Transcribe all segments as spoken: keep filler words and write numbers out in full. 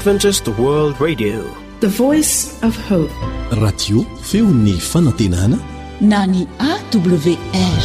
Adventist World Radio, the voice of hope. Radio feon'ny fanantenana na ny A W R.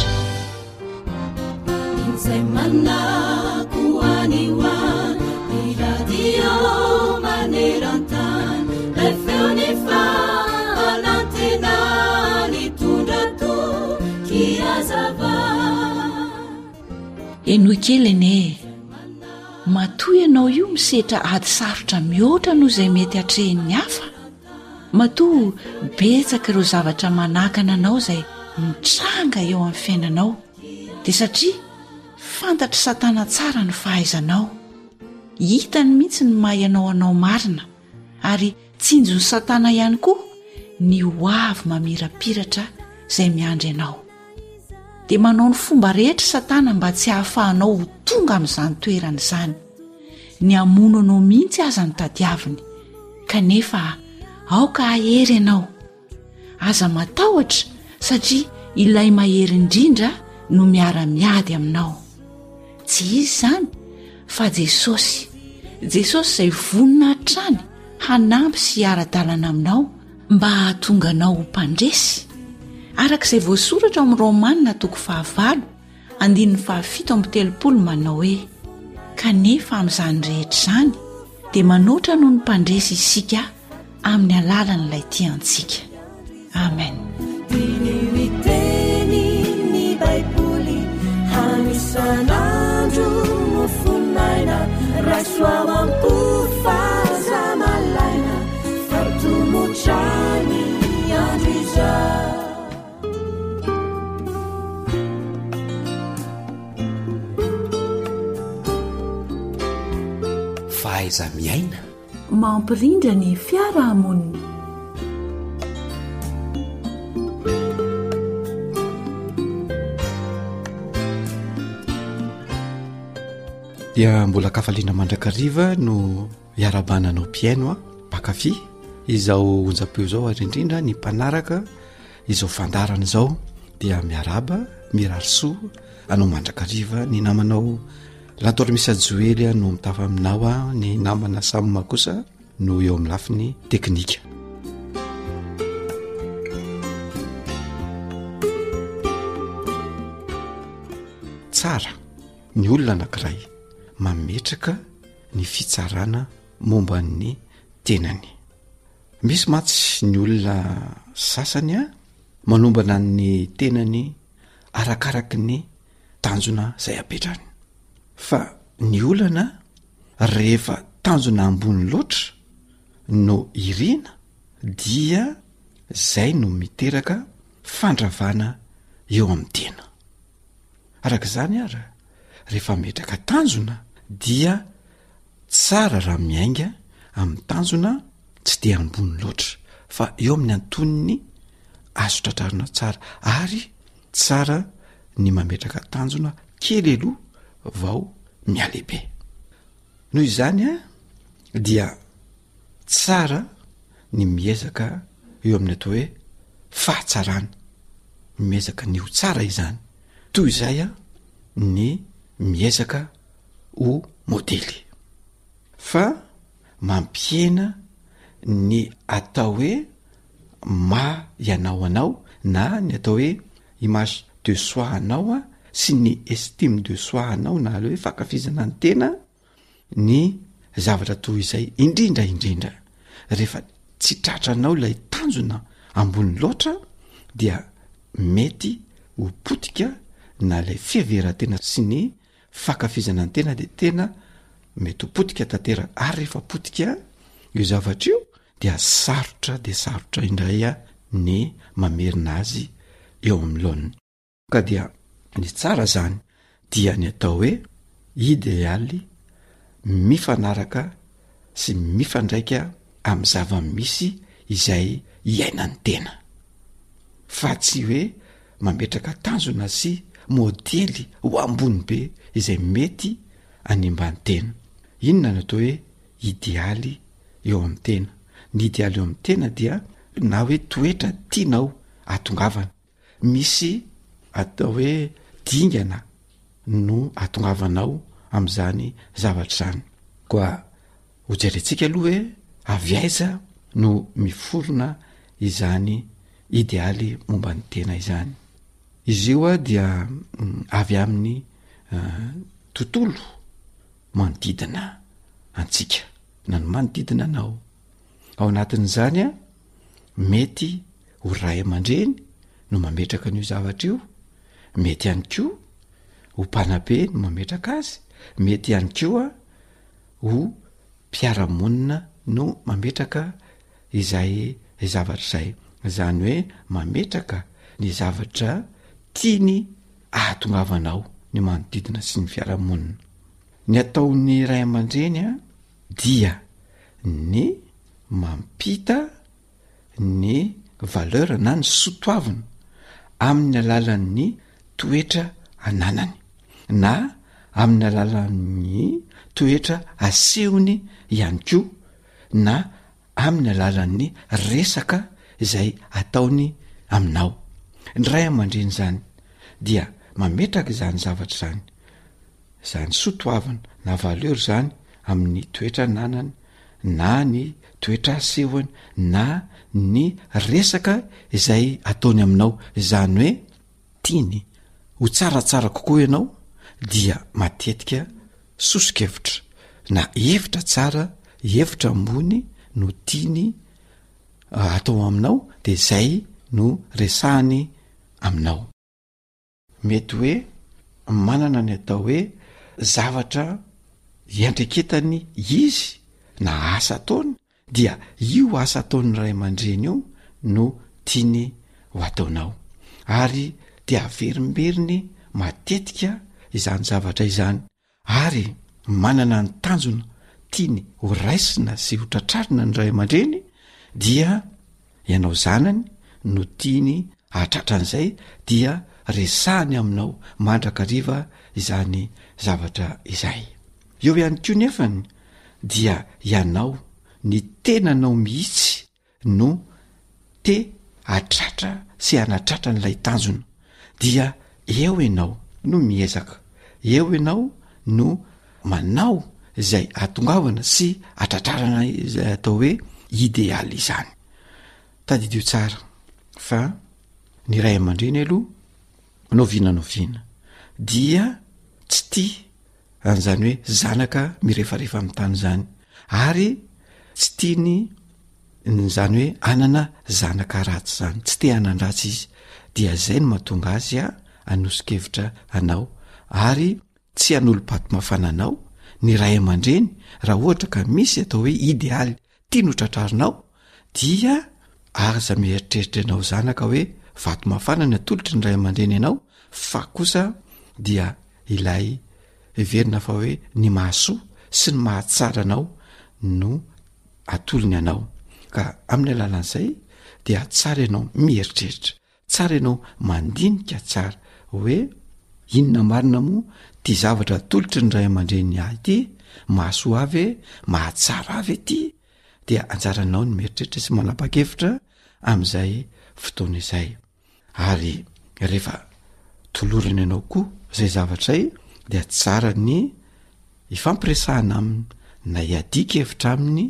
Enoy kely ene matoy ianao io misetra ady sarotra mihoatra noho izay mety hatrehin'ny hafa. Matoa betsaka ireo zavatra manakana anao izay mitranga eo amin'ny fiainanao, dia satria fantatra Satana tsara ny fahaizanao. Hitany mihitsy ny maha ianao anao marina, ary tsinjon'ny Satana ihany koa ny hoavy mamirapiratra izay miandry ianao. Dia manao ny fomba rehetra Satana mba tsy hahafahanao ho tonga amin'izany toerana izany. Ny hamono anao mihitsy aza ny tadiaviny, kanefa aoka hahery ianao. Aza matahotra satria ilay mahery indrindra no miara-miady aminao. Tsy izy izany fa Jesosy. Jesosy izay vonina hatrany hanampy sy ara-dalana aminao mba hahatonga anao ho mpandresy. Arak'izay voasoratra amin'ny Romanina toko fahavalo andininy fahafito amby telopolo manao hoe: kanefa amin'izany rehetra izany dia manoatra noho ny mpandresy isika amin'ny alalan'ilay tiantsika. Amen. Ny Baiboly hanisan'andro no fonaina rasoa ampofazamalaina fatomotrany andro izao. Fahaiza miaina mampirindra ny fiarahamonina. dia mbola kafaliana mandrakariva no iarabananao piaino a pakafy izao onjapeo zao, ary indrindra ny mpanaraka izao fandarana izao dia miaraba mirarisoa anao mandrakariva. Ny namanao Lantor Misa Joely no mitafa aminao a, ny namana Samma kosa no eo amin'ny lafiny teknika. Tsara ny olona anankiray mametraka ny fitsarana momba ny tenany. Misy matsy ny olona sasany a manombana ny tenany arakaraky ny tanjona izay apetrany. Fa ny olana rehefa tanjona ambony loatra no irina dia zay no miteraka fandravana eo amin'ny tena. Arak'izany ara rehefa metraka tanjona dia tsara raha miainga amin'ny tanjona tsy dia ambony loatra fa eo amin'ny antoniny azo tratrarina tsara, ary tsara ny mametraka tanjona kely aloha vao mialehibe. Noho izany a dia tsara ny miezaka eo amin'ny atao hoe fahatsarana, miezaka ny ho tsara izany, toy izay a ny miezaka ho modely. Fa mampiena ny atao hoe ma ianao anao na ny atao hoe image de soi anao a sy ny estime de soi anao na le hoe fakafizana ny tena, ny zavatra toy izay indrindra indrindra rehefa tsy tratranao ilay tanjona ambony loatra dia mety ho potika na ilay fiheverantena sy ny fakafizana ny tena, dia tena mety ho potika tantera. Ary rehefa potika io zavatra io dia sarotra de sarotra indray a ny mamerina azy eo amin'ny laoniny. Ka dia ny tsara zany dia ny atao hoe idealy mifanaraka sy mifandraika amin'ny zava-misy izay iainany tena, fa tsy hoe mametraka tanjona sy modely ho ambony be izay mety animbany tena. Inona no atao hoe idealy eo amin'ny tena? Ny idealy eo amin'ny tena dia na hoe toetra tianao atongavana. Misy atao hoe dingana no atongavanao amin'izany zavatra izany. Koa ho jerentsika aloha hoe avy aiza no miforona izany idealy momba ny tena izany. Izy io a dia mm, avy amin'ny uh, tontolo manodidina antsika na ny manodidina anao. Ao anatin'izany a mety ho ray aman-dreny no mametraka an'io zavatra io, mety ihany koa ho mpanabe no mametraka azy, mety ihany koa ho mpiara-monina no mametraka izay zavatra izay. Zany hoe mametraka ny zavatra tiany ahatongavanao ny manodidina sy ny fiarahamonina. Ny ataon'ny ray aman-dreny a dia ny mampita ny valeur na ny sotoavina amin'ny alalan'ny toetra ananany na amin'ny alalan'ny toetra asehony ihany koa na amin'ny alalan'ny resaka izay ataony aminao. Ny ray aman-dreny zany dia mametraka izany zavatra zany, zany sotoavana na valeur zany amin'ny toetra ananany na ny toetra asehony na ny resaka izay ataony aminao. Zany hoe tiany ho tsaratsara kokoa ianao dia matetika sosokevitra na hevitra tsara, hevitra ambony no tiany atao aminao, de zay no resahany aminao. Mety hoe manana ny atao hoe zavatra iandreketany izy na asa ataony, dia io asa ataony ray aman-dreny io no tiany ho ataonao, ary dia averimberiny matetika izany zavatra izany, ary manana ny tanjona tiany ho raisina sy ho tratrarina ny ray aman-dreny, dia ianao zanany no tiany ahatratran'izay dia resahany aminao mandrakariva izany zavatra izay. Eo ihany koa nefany dia ianao ny tenanao mihitsy no te atratra sy anatratra n'ilay tanjona, dia eo ianao no miezaka, eo ianao no manao izay atongavana sy atratrarana izay atao hoe idealy izany. Tadidio tsara fa ny ray aman-dreny aloha noviana noviana dia tsy tia an'izany hoe zanaka mirefarefa amin'ny tany zany, ary tsy tiany zany hoe anana zanaka ratsy zany, tsy tia hanan-dratsy izy. Dia zay no mahatonga azy a hanosokevitra anao ary tsy hanolo-paty mafana anao. Ny ray aman-dreny raha ohatra ka misy atao hoe idealy tia no tratrarinao, dia aza mieritreritra anao zanaka hoe vato mafana ny atolotry ny ray aman-dreny anao, fa kosa dia ilay verina fa hoe ny mahasoa sy ny mahatsara anao no atolony anao. Ka amin'ny alalan'izay dia tsara ianao mieritreritra, tsara ianao mandinika tsara hoe inona marina moa ty zavatra atolotry ny ray aman-dreny ahy ity, mahasoa avy, mahatsara avy ity, dia anjaranao ny mieritreritra sy manapa-kevitra amin'izay fotoana izay. Ary rehefa tolorina ianao koa zay zavatra zay, dia tsara ny ifampiresahana aminy na iadika hevitra aminy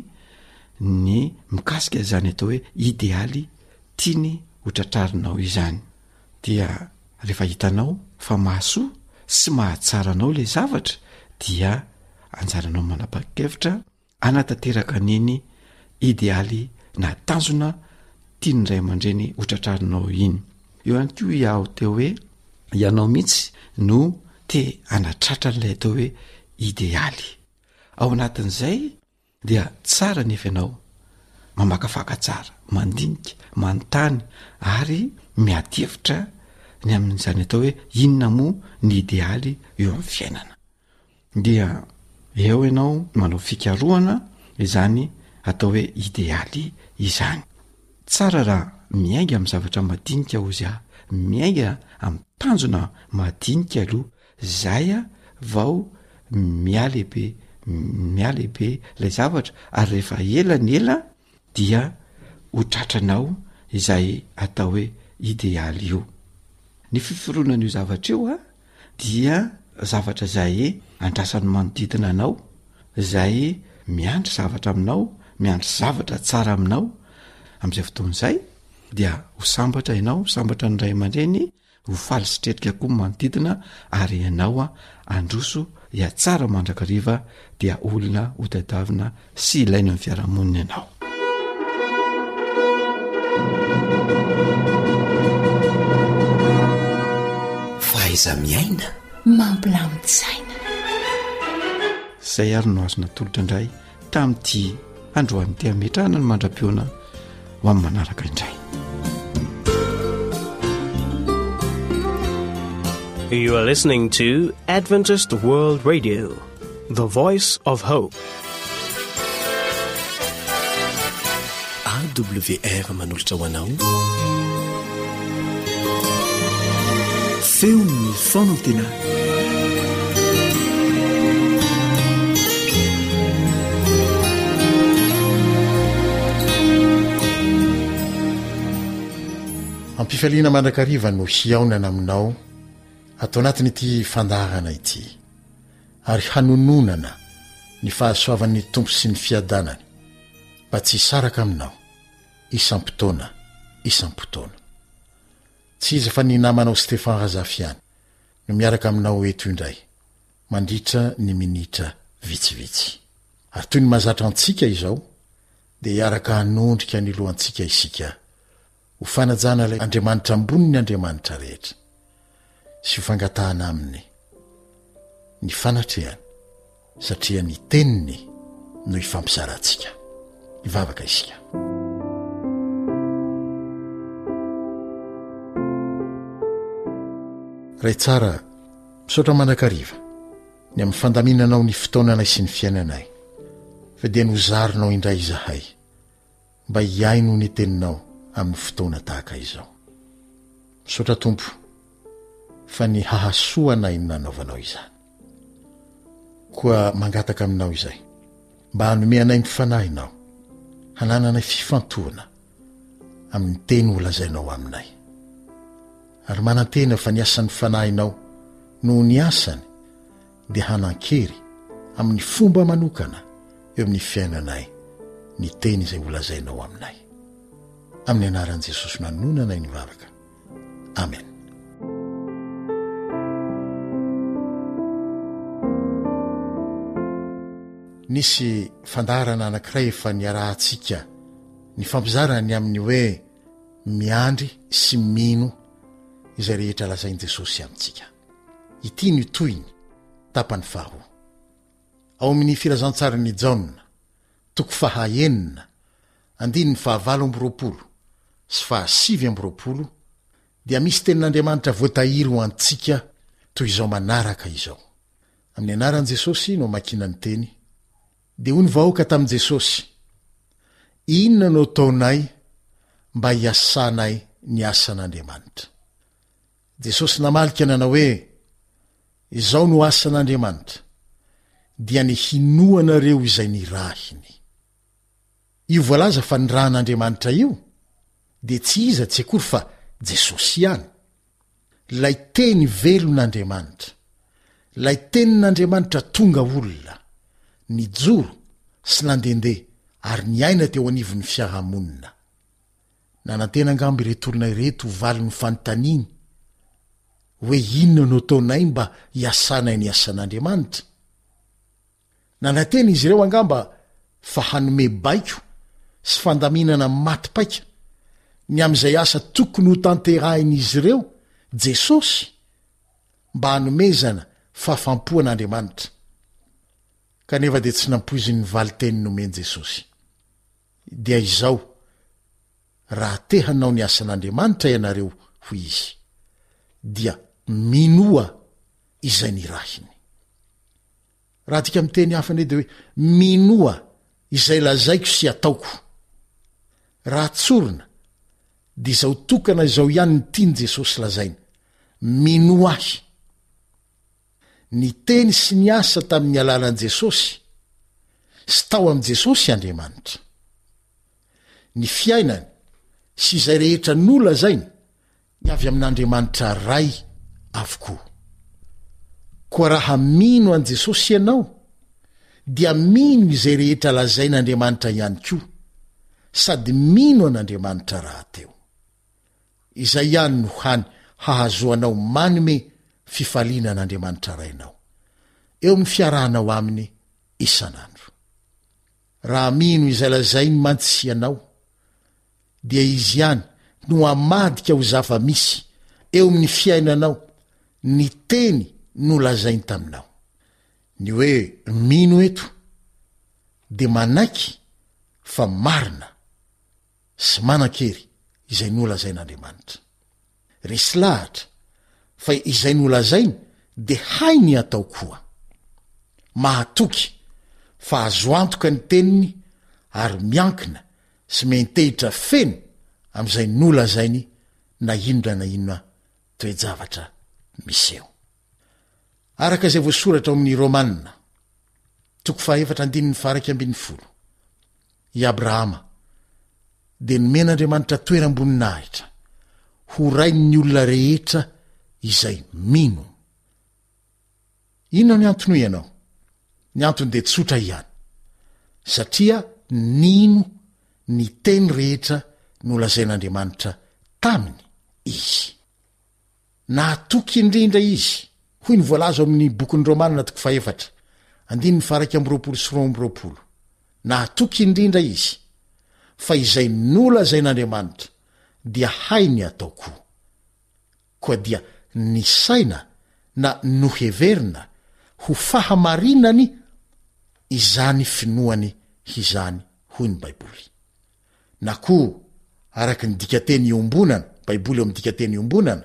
ny mikasika izany atao hoe idealy tiany ho tratrarinao izany. Dia rehefa hitanao fa mahasoa sy mahatsara anao le zavatra, dia anjaranao manapa-kevitra anatanteraka an'iny idealy na tanjona tiany ray aman-dreny ho tratrarinao iny. Eo ihany koa iaho teo hoe ianao mihitsy no te anatratra n'ilay atao hoe idealy. Ao anatin'izay dia tsara nefa ianao mamakafaka tsara, mandinika, manontany ary miady hevitra ny amin'izany atao hoe inona moa ny idealy eo amin'ny fiainana. Dia eo ianao manao fikarohana izany atao hoe idealy izany. Tsara raha miainga amin'ny zavatra madinika ozy aho, miainga amin'ny tanjona madinika aloha, zay a vao mialehibe mialehibe ilay zavatra, ary rehefa ela ny ela dia ho tratranao izay atao hoe idealy io. Ny fiforonan'io zavatra io a dia zavatra zay andrasan'ny manodidina anao, zay miandry zavatra aminao, miandry zavatra tsara aminao. Amin'izay fotoan'izay dia ho sambatra ianao, sambatra ny ray aman-dreny, ho faly sitretrika koa manodidina, ary ianao a androso ia tsara mandrakariva dia olona ho tadiavina sy ilaina amin'ny fiarahamonina ianao. Faiza miaina mampilamin-tsaina. Zay ary no azona tolotra indray tamin'ity androan'ny teametrahana ny mandra-piona ho amin'ny manaraka indray. You are listening to Adventist World Radio, the voice of hope. A W R manolotra ho anao. Feon'ny fonantena. Ampifaliana mandrakariva no hiaonana aminao atao anatin'ity fandarana ity, ary hanononana ny fahasoavan'ny tompo sy ny fiadanany mba tsy hisaraka aminao isam-potoana isam-potoana. Tsy iza fa ny namanao Stefan Razafiany no miaraka aminao eto indray mandritra ny minitra vitsivitsy. Ary toy ny mahazatra antsika izao dia hiaraka hanondrika ny lohantsika isika ho fanajana ilay Andriamanitra ambony ny Andriamanitra rehetra sy ho fangatahana aminy ny fanatrehany, satria ny teniny no hifampizara antsika. Hivavaka isika. Ray tsara, misaotra mandrakariva ny amin'ny fandaminanao ny fotoananay sy ny fiainanay, fa dia nozarinao indray izahay mba hiaino ny teninao amin'ny fotoana tahaka izao. Misaotra Tompo fa ny hahasoanay no nanaovanao izany. Koa mangataka aminao izay mba hanomeanay ny fanahinao, hanananay fifantohana amin'ny teny ho lazainao aminay. Ary manantena fa ny asan'ny fanahinao no ny asany dia hanan-kery amin'ny fomba manokana eo amin'ny fiainanay ny teny izay ho lazainao aminay. Amin'ny anaran'i Jesosy nanonanay ny vavaka. Amen. Nisy fandarana anankiray efa niarahantsika ny fampizarany amin'ny hoe miandry sy mino izay rehetra lazain'i Jesosy amintsika. Ity ny toyiny tapany faharoa. Ao amin'ny filazantsarany Jaona toko fahaenina andiny ny fahavalo amby roapolo sy fahasivy amby roapolo dia misy tenin'Andriamanitra voatahiry ho antsika toy izao manaraka izao. Amin'ny anaran'i Jesosy no makina ny teny. Dia hoy ny vahoaka tamin'i Jesosy, inona no ataonay mba hiasanay ny asan'Andriamanitra? Jesosy namalika nanao hoe, izao no asan'Andriamanitra, dia ny hinoanareo izay ny rahiny. Io voalaza fa ny rahan'Andriamanitra io dia tsy iza tsy akory fa Jesosy ihany. Lay teny velon'Andriamanitra, lay tenin'Andriamanitra tonga olona, ny joro sy nandendeha ary ny aina teo anivon'ny fiarahamonina. Nanantena angamby ireto olona ireto valy ny fanontaniany hoe inona no ataonay mba hiasanay ny asan'Andriamanitra. Nanantena izy ireo angamba fa hanome baiko sy fandaminana maty-paika ny amin'izay asa tokony ho tanterahin'izy ireo Jesosy mba hanomezana fahafampoan'Andriamanitra. Kanefa dia tsy nampoiziny ny valiteny nomeny Jesosy. Dia izao, raha te hanao ny asan'Andriamanitra ianareo ho izy, dia minoa izay ny rahiny. Raha tika miteny hafa ndray dia hoe minoa izay lazaiko sy ataoko. Raha tsorina dia izao tokana izao ihany ny tiany Jesosy lazaina, minoa ahy. Ny teny sy ny asa tamin'ny alalan'i Jesosy sy tao amin'i Jesosy Andriamanitra. Ny fiainany sy izay rehetra nolazainy ny avy amin'Andriamanitra ray avokoa. Koa raha mino an Jesosy ianao dia mino izay rehetra lazain'Andriamanitra ihany koa, sady mino an'Andriamanitra raha teo. Izay ihany no hany hahazoanao manome fifaliana an'Andriamanitra rainao eo amin'ny fiarahanao aminy isan'andro. Raha mino izay lazainy mantsianao, dia izy ihany no amadika ho zava-misy eo amin'ny fiainanao ny teny no lazainy taminao. Ny hoe mino eto dia manaiky fa marina sy manan-kery izay nolazain'Andriamanitra. Resy lahatra fa izay nolazainy dia hainy atao koa. Mahatoky fa azo antoka ny teniny ary miankina sy mentehitra feno amin'izay nolazainy na inona na inona toe-javatra miseo. Araka izay voasoratra ao amin'ny Romanina toko fahaefatra andininy faraky ambin'ny folo, i Abrahama dia nomen'Andriamanitra toeram-boninahitra ho rain'ny olona rehetra izay mino. Inona ny antony ianao? Ny antony dia tsotra ihany, satria nino ny teny rehetra nolazain'Andriamanitra taminy izy. Nahatoky indrindra izy, hoy ny voalaza amin'ny bokin'ny Romanina toko fahaefatra andininy faraky amby roapolo sy roa amby roapolo. Nahatoky indrindra izy, fa izay nolazain'Andriamanitra dia hainy atao koa, koa dia nisaina na noheverina ho fahamarinany izany finoany izany, hoy ny Baiboly. Na koa araka ny dikateny iombonana, Baiboly eo amin'ny dikateny iombonana,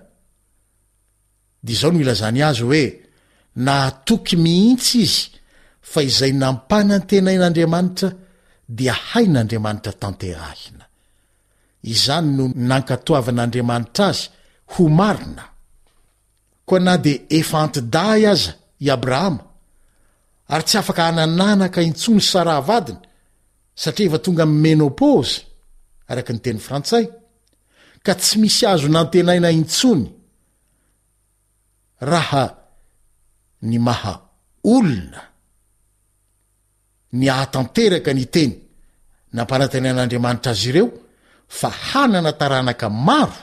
dia izao no ilazany azy hoe nahatoky mihitsy izy fa izay nampanantenain'Andriamanitra dia hain'Andriamanitra tanterahina. Izany no nankatoavan'Andriamanitra azy ho marina. Koa na dia efa antidahy aza i Abrahama ary tsy afaka hanananaka intsony sara-vadiny satria efa tonga amin'ny menopause araka ny teny frantsay, ka tsy misy azo nantenaina intsony raha ny maha olona ny ahatanteraka ny teny nampanantenain'Andriamanitra azy ireo fa hanana taranaka maro,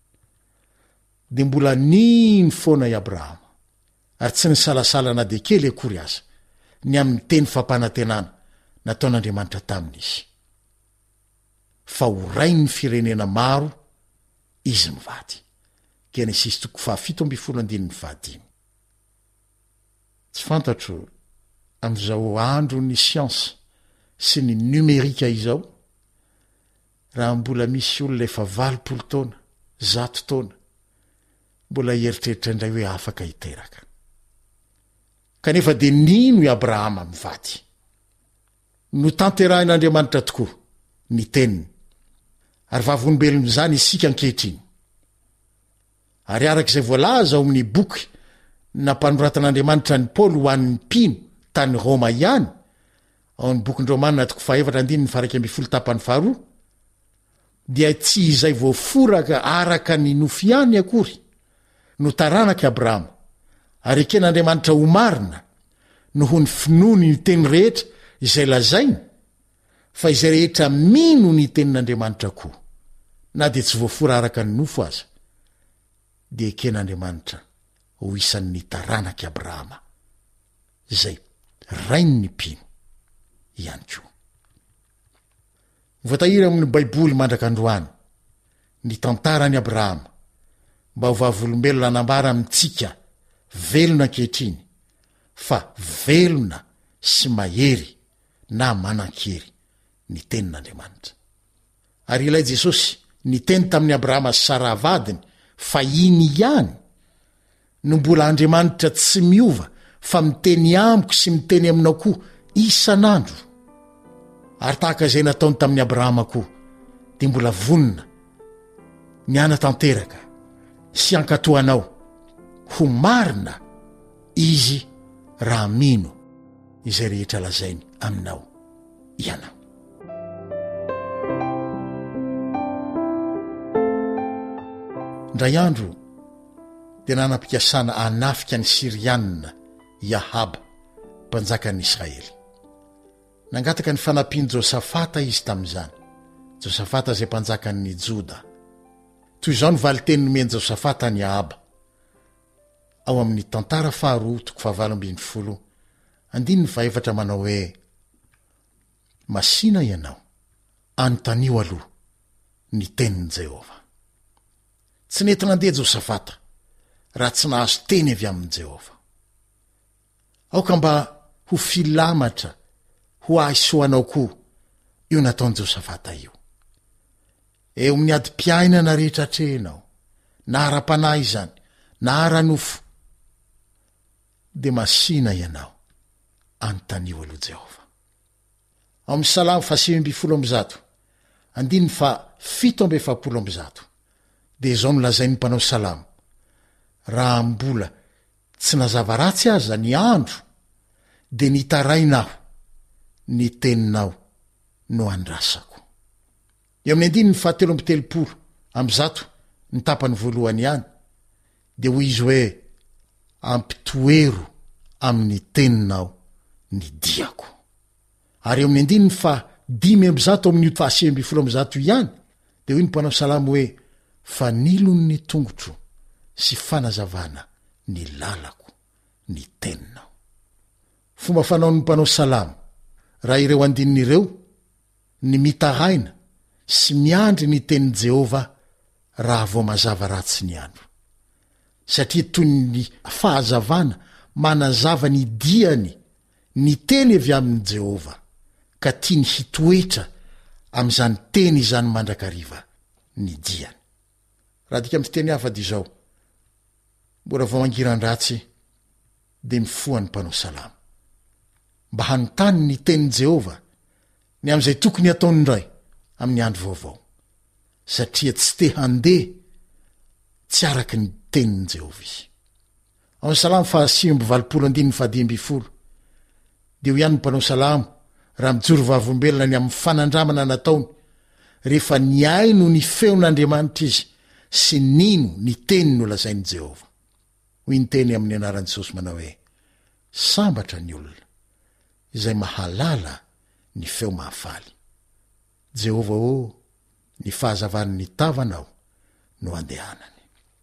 dia mbola nino foana i Abrahama ary tsy nisalasalana dia kely akory aza ny amin'ny teny fampanantenana nataon'Andriamanitra tamin'izy. Fa ho rainy ny firenena maro izy mivady. Genesis toko fahafito amby folo andininy fahadimy. Tsy fantatro amin'izao andro ny siansa sy ny numerika izao, raha mbola misy olona efa valopolo taona, zato taona, mbola hieritreritra indray hoe afaka hiteraka. Kanefa dia nino i Abrahama mivady? No tanterahin'Andriamanitra tokoa ny teniny, ary vavolombelony izany isika ankehitriny. Ary araka izay voalaza ao amin'ny boky nampanoratan'Andriamanitra ny Paoly ho an'ny mpino tany Roma ihany, ao amin'ny bokin'ny Romanina toko fahaefatra andininy faraky amby folo tapany faharoa, dia tsy izay voaforaka araka ny nofy ihany akory no taranaka Abrahama, ary eken'Andriamanitra ho marina noho ny finoany ny teny rehetra izay lazainy, fa izay rehetra mino ny tenin'Andriamanitra koa, na dia tsy voafora araka ny nofo aza, dia eken'Andriamanitra ho isan'ny taranaka Abrahama izay rainy ny mpino ihany koa. Voatahiry amin'ny Baiboly mandrak'androany ny tantarany Abrahama mba ho vavolombelona anambara amintsika velona ankehitriny, fa velona sy mahery na manan-kery ny tenin'Andriamanitra. Ary ilay Jesosy niteny tamin'ny Abrahama sy Sara vadiny fa iny ihany no mbola Andriamanitra tsy miova fa miteny amiko sy miteny aminao koa isan'andro. Ary tahaka izay nataony tamin'ny Abrahama koa, dia mbola vonina ny anatanteraka sy ankatoanao ho marina izy raha mino izay rehetra lazainy aminao ianao. Ndray andro dia nanam-pikasana anafika ny Sirianina Yahaba, mpanjakan'Israely. nangataka ny fanampiany Josafata izy tamin'izany, Josafata izay mpanjakan'ny Joda. Toy izao ny valinteny nomeny Josafata ny Ahaba ao amin'ny tantara faharoa toko fahavalo ambin'ny folo andiny ny fahaefatra manao hoe: masina ianao, anontanio aloha ny tenin'i Jehova. Tsy nety nandeha Josafata raha tsy nahazo teny avy amin'i Jehova. Aoka mba ho filamatra, ho aisoanao koa io nataon'i Josafata io. Eo amin'ny adi-piainana rehetra atrehinao, na ara-panahy izany, na ara-nofo, de masina ianao, anontanio aloha Jehova. Ao amin'ny Salamo fahasivy amby folo amby zato, andiny fa fito amby efapolo amby zato, de izao no lazain'ny mpanao salamo: raha mbola tsy nazava ratsy aza ny andro, de nitarainao ny teninao no andrasako. Eo amin'ny andiny ny fahatelo amby telopolo amby zato ny tapany voalohany ihany, de hoy izy hoe: ampitoero amin'ny teninao ny diako. Ary eo amin'ny andiny ny fa dimy amby zato amin'ny fahasivy amby folo amby zato ihany, de hoy ny mpanao salamo hoe: fanilony ny tongotro sy fanazavana ny lalako ny teninao. Fomba fanao ny mpanao salamo raha ireo andin'ireo ny mitaraina sy miandry ny tenin'i Jehova raha vao mazava ratsy ny andro, satria toy ny fahazavana manazava ny diany ny teny avy amin'i Jehova, ka tia ny hitoetra amin'izany teny izany mandrakariva ny diany. Raha dika amin'ny teny hafa izao, mbola vao mangiran-dratsy de mifoa ny mpanao salamo mba hanontany ny tenin'i Jehova ny amin'izay tokony ataony indray amin'ny andro vaovao, satria tsy te handeha tsy araky ny tenin'i Jehova izy. Ao amin'ny Salamo fahasivy amby valopolo andiny ny fahadimy amby folo, de ho ihany ny mpanao salamo raha mijoro vavombelona ny amin'ny fanandramana nataony rehefa ny aino ny feon'Andriamanitra izy sy nino ny teny no lazain'i Jehova. Hoy ny teny amin'ny anaran'i Jesosy manao hoe: sambatra ny olona izay mahalala ny feo mahafaly. Jehova o, ny fahazavany ny tavanao no andehanany.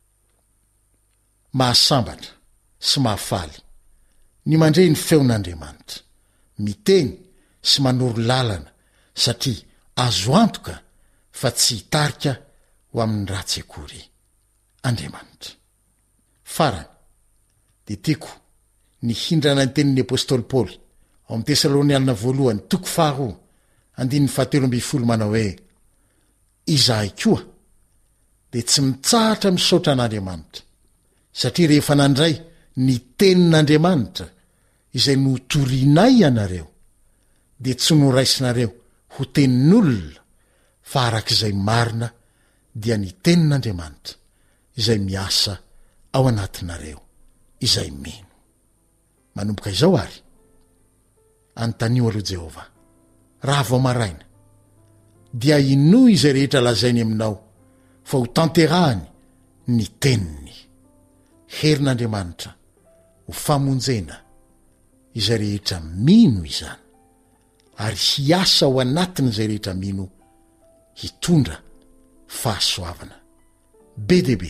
Mahasambatra sy mahafaly ny mandre ny feon'Andriamanitra, miteny sy manoro lalana, satria azo antoka fa tsy hitarika ho amin'ny ratsy akory Andriamanitra. Farany de tiako ny hindrana ny tenin'ny apôstôly Paoly ao amin'ny Tesalonianina voalohany toko faharoa andiny ny fahatelo amby folo manao hoe: izahay koa de tsy mitsahatra misaotra an'Andriamanitra, satria rehefa nandray ny tenin'Andriamanitra izay notorinay ianareo, de tsy noraisinareo ho tenin'olona, fa arak'izay marina dia ny tenin'Andriamanitra izay miasa ao anatinareo izay mino. Manomboka izao ary, anontanio aloha Jehova, raha vao maraina dia inoa izay rehetra lazainy aminao fa ho tanterahany ny teniny. Herin'Andriamanitra ho famonjena izay rehetra mino izany, ary hiasa ao anatiny izay rehetra mino hitondra fahasoavana be debe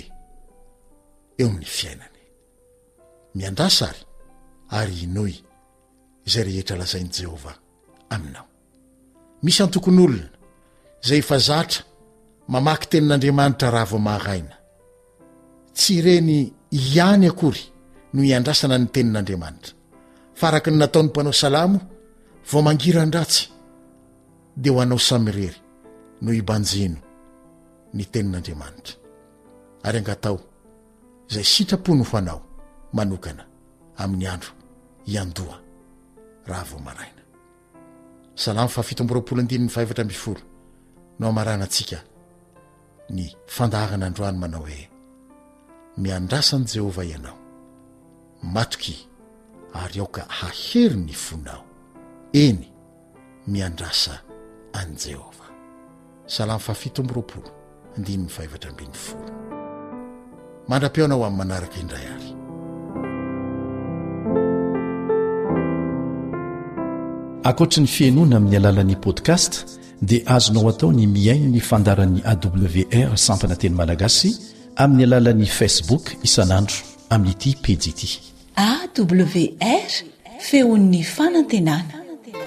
eo amin'ny fiainany. Miandrasa ary ary inoy izay rehetra lazain'i Jehova aminao. Misy antokony olona izay efa zatra mamaky tenin'Andriamanitra raha vao maharaina, tsy ireny ihany akory no iandrasana ny tenin'Andriamanitra, fa araky ny nataon'ny mpanao salamo vao mangiran-dratsy de ho anao samirery no ibanjino ny tenin'Andriamanitra, ary angatao izay sitrapony ho anao manokana amin'ny andro iandoha raha vao maraina. Salamo fahafito amby roapolo andiny ny fahaefatra amby folo no amarana antsika ny fandaharana androany manao hoe: miandrasan'i Jehova ianao, matoky ary aoka hahery ny fonao, eny miandrasa an' Jehova. Salamo fahafito amby roapolo andiny ny fahaefatra ambin'ny folo. Mandra-peonao amin'ny manaraka indray ary. akoatra ny fiainoana amin'ny alalan'ni podcast dia azonao atao ny miaino ny fandaran'y awr sampana teny malagasy amin'ny alalan'ni facebook isanandro amin'ity pejy ity awr feon'ny fanantenana.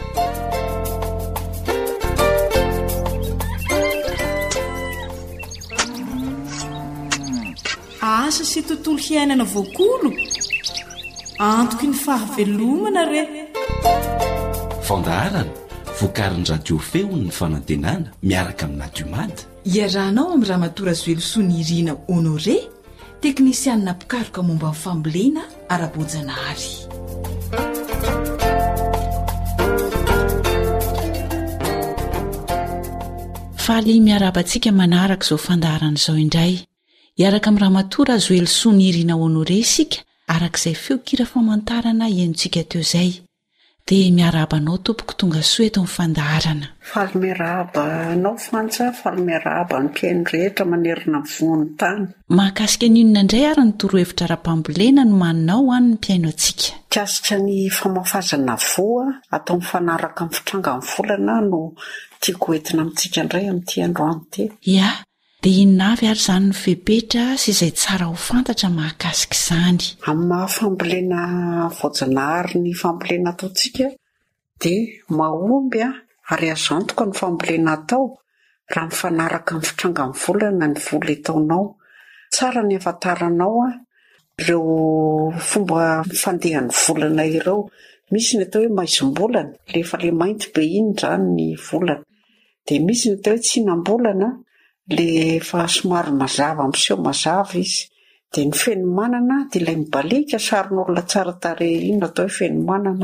asa sy tontolo hiainana voakolo antoky ny fahavelomana re fandaharana voakarin'ny radio feony ny fanantenana miaraka amin'ny nadiomady iarahnao amin'ny ramatora zoelosoa ny irina honore teknisianina pikaroka momba ny fambolena ara-bojanahary. faly miarabantsika manaraka izao fandaharana izao indray iaraka amin'ny ramatora zoelosoa ny irina honore isika arak'izay feokira famantarana enontsika teo izay dia miarabanao tompoko tonga soa eto amin'ny fandaharana. Faly miaraba anao fantsa, faly miaraba ny mpiaino rehetra manerina von'ny tany. Mahakasika n'inona indray ary ny torohevitra ara-pambolena no maninao ho an'ny mpiaino antsika. Kasika ny famafazana voa atao mifanaraka amin'ny fitrangan'ny volana no tiako entina amintsika indray amin'ity androany ity. Ia, dia inona avy ary izany ny fepetra sy izay tsara ho fantatra mahakasika izany. Amin'ny mahafambolena voajanahary ny fambolena ataontsika dia mahomby ary azo antoka ny fambolena atao raha mifanaraka amin'ny fitrangan'ny volana ny vola etaonao. Tsara ny afantaranao ireo fomba fandehan'ny volana ireo. Misy ny atao hoe maizim-bolana, rehefa le mainty be iny izany ny volana. Dia misy ny atao hoe tsinam-bolana, rehefa somary mazava miseho mazava izy. Dia ny fenomanana dia ilay mibalika sarin'olona tsara tarehy iny atao hoe fenomanana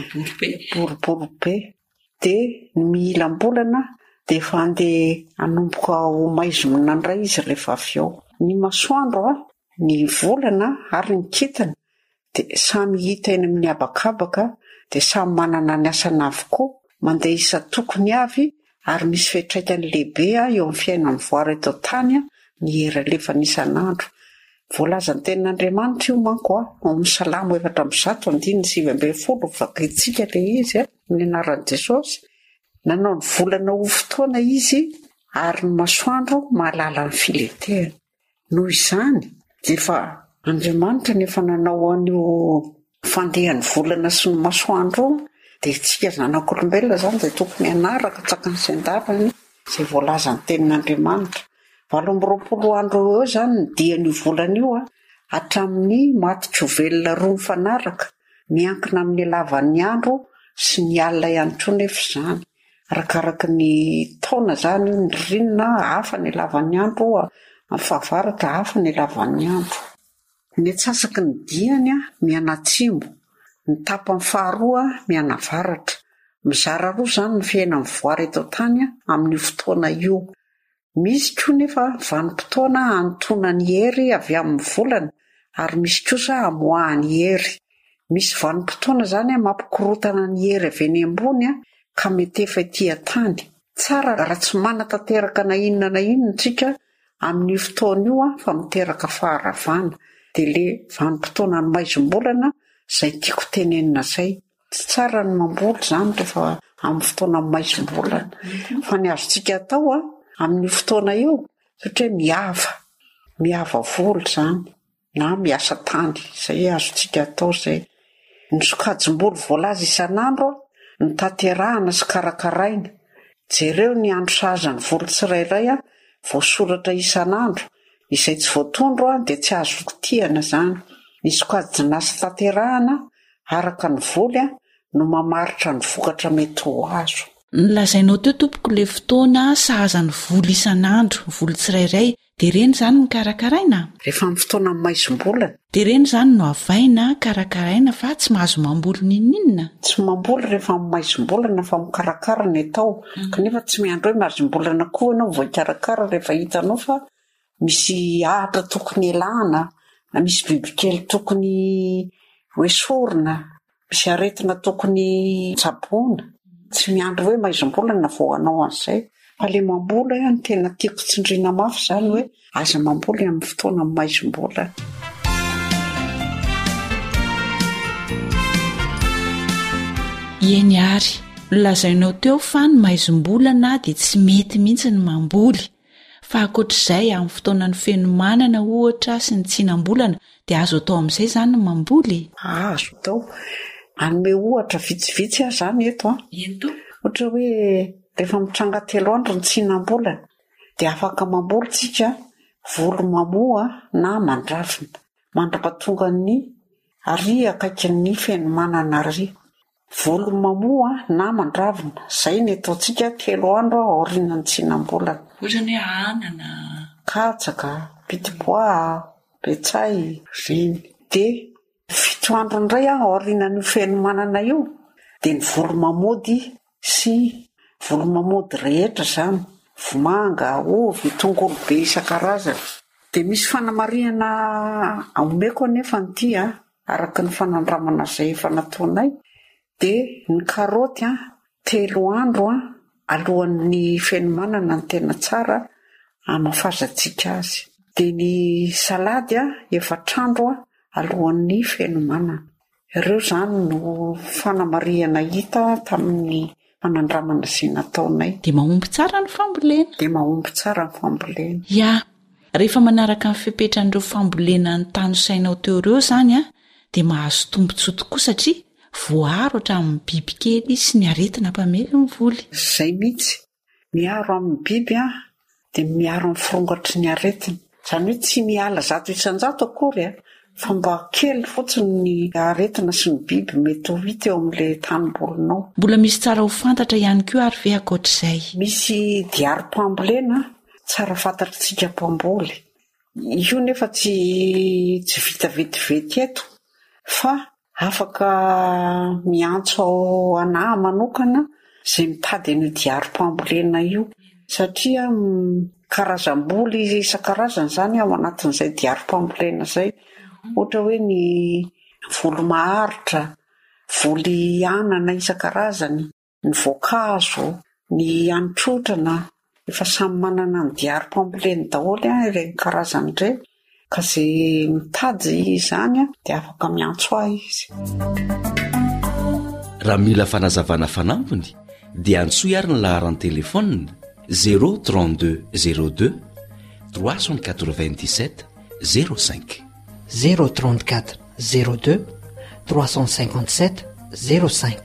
boribory be. Dia ny mihilam-bolana dia efa andeha anomboka ho maizomina indray izy rehefa avy eo. Ny masoandro ny volana ary ny kintana dia samy hita eny amin'ny habakabaka dia samy manana ny asana avokoa mandeha isa tokony avy ary misy fetraikany lehibe eo amin'ny fiainan'ny voary eto tany ny era lefa n'isanandro. Voalaza ny tenin'Andriamanitra io manko amin'ny Salamo efatra amby zato andininy sivy ambin'ny folo vakintsika le izy ny anaran'i Jesosy. Nanao ny volana ho fotoana izy ary ny masoandro mahalala ny filetehana. Noho izany dia efa Andriamanitra nefa nanao an'io fandehan'ny volana sy ny masoandro dia tsika zanak'olombelona izany dia tokony hanaraka tsakany sy andarany izay voalaza ny tenin'Andriamanitra. Valo amby roapolo andro eo izany ny dian'io volana io hatramin'ny maty jovelona roa mifanaraka miankina amin'ny halavan'ny andro sy ny alina ihany koa nefa izany. Arakaraka ny taona izany ny ririnina hafa ny halavan'ny andro, amin'ny fahavaratra hafa ny halavan'ny andro. Ny atsasaky ny diany mianatsimo, ny tapany faharoa mianavaratra. Mizara roa izany ny fiainan'ny voary eto tany amin'ny fotoana io. Misy koa nefa vanim-potoana anotona ny hery avy amin'ny volana ary misy kosa amoahany hery. Misy vanim-potoana izany mampikorotana ny hery avy eny ambony ka mety efa etỳ tany. Tsara raha tsy mana-tanteraka na inona na inona tsika amin'ny fotoana io fa miteraka faharavana. Dia le vanim-potoana ny maizom-bolana izay tiako tenenina izay. Tsy tsara ny mamboly izany rehefa amin'ny fotoana ny maizom-bolana. Fa ny azontsika atao amin'ny fotoana io satria miava, miava voly izany na miasa tany. Izay azontsika atao izay. Ny sokajim-boly voalaza isan'andro ny tanterahana sy karakaraina. Jereo ny andro sahazan'ny voly tsirairay voasoratra isan'andro izay tsy voatondro dia tsy azo kitihana izany. Ny sokajina sy tanterahana araka ny voly no mamaritra ny vokatra mety ho azo. Nolazainao teo tompoko le fotoana sahazan'ny voly isan'andro, voly tsirairay, dia ireny izany ny karakaraina? Rehefa amin'ny fotoana ny maizom-bolana. Dia ireny izany no avaina karakaraina fa tsy mahazo mamboly ninninna? Tsy mamboly rehefa amin'ny maizom-bolana fa mikarakara ny atao. Mm. Kanefa tsy miandro hoe maizom-bolana koa ianao voakarakara rehefa hitanao fa misy ahatra tokony elana, na misy bibikely tokony hoesorina, misy aretina tokony tsaboana. Tsy miandro hoe maizom-bolana vao hanao an'izay. Fa le mamboly ny tena tiako tsindriana mafy izany hoe aza mamboly amin'ny fotoana amin'ny maizom-bolana. Eny ary lazainao teo fa ny maizom-bolana dia tsy mety mihitsy ny mamboly fa akoatr'izay amin'ny fotoanany fenomanana ohatra sy ny tsinam-bolana dia azo atao amin'izay izany ny mamboly. Azo atao anome ohatra vitsivitsy aho izany eto a ento ohatra hoe rehefa mitranga telo andro ny tsinam-bolana dia afaka mamboly tsika volo mamoa na mandravina mandra-pahatonga ny ary akaiky ny fenomanana ary volo mamoa na mandravina izay ny ataontsika telo andro aoriana ny tsinam-bolana. Ohatrany hoe anana, katsaka, pitipois, petsay, reny. Dia fito andro indray a aoriana ny fenomanana io dia ny volo mamody sy volo mamody rehetra izany vomanga, ovy, tongolo be isan-karazany. Dia misy fanamariana aomeko anefa ny ity a araka ny fanandramana izay efa nataonay. Dia ny karaoty a telo andro a alohan'ny fenomanana ny tena tsara amafazantsika azy. Dia ny salady a efatr'andro a alohan'ny fenomanana. Ireo izany no fanamariana hita tamin'ny fanandramana izay nataonay. dia mahomby tsara ny fambolena. Dia mahomby tsara ny fambolena. Ya, rehefa manaraka ny fipetranyireo fambolena ny tany sainao teo ireo izany a dia mahazo tombontsoa tokoa satria voaro hatramin'ny bibikely sy ny aretina mpamely ny voly. Izay mihitsy miaro amin'ny biby a dia miaro amin'ny firongatry ny aretina. Izany hoe tsy miala zato isan-jato akory a fa mba kely fotsiny ny aretina sy ny biby mety ho hita eo amin'ilay tanimbolinao. Mbola misy tsara ho fantatra ihany koa ary ve akoatr'izay? Misy diary-pambolena tsara fantatritsika mpamboly. Io nefa tsy tsy vita vetivety eto fa afaka miantso ao anahy manokana izay mitady ny diary-pambolena io satria karazam-boly isan-karazany izany ao anatin'izay diary-pambolena izay. Ohatra hoe ny volo maharitra, voly anana isan-karazany, ny voankazo, ny hanin-trotrana, efa samy manana ny diary-pamboleny daholo a ireny karazany ireny. Ka izay mitady izany a dia afaka miantso ahy izy. Raha mila fanazavana fanampiny dia antsoy ary ny laharany telefônina zéro trente-deux zéro deux trois cent quatre-vingt-dix-sept zéro cinq zéro trente-quatre zéro deux trois cent cinquante-sept zéro cinq.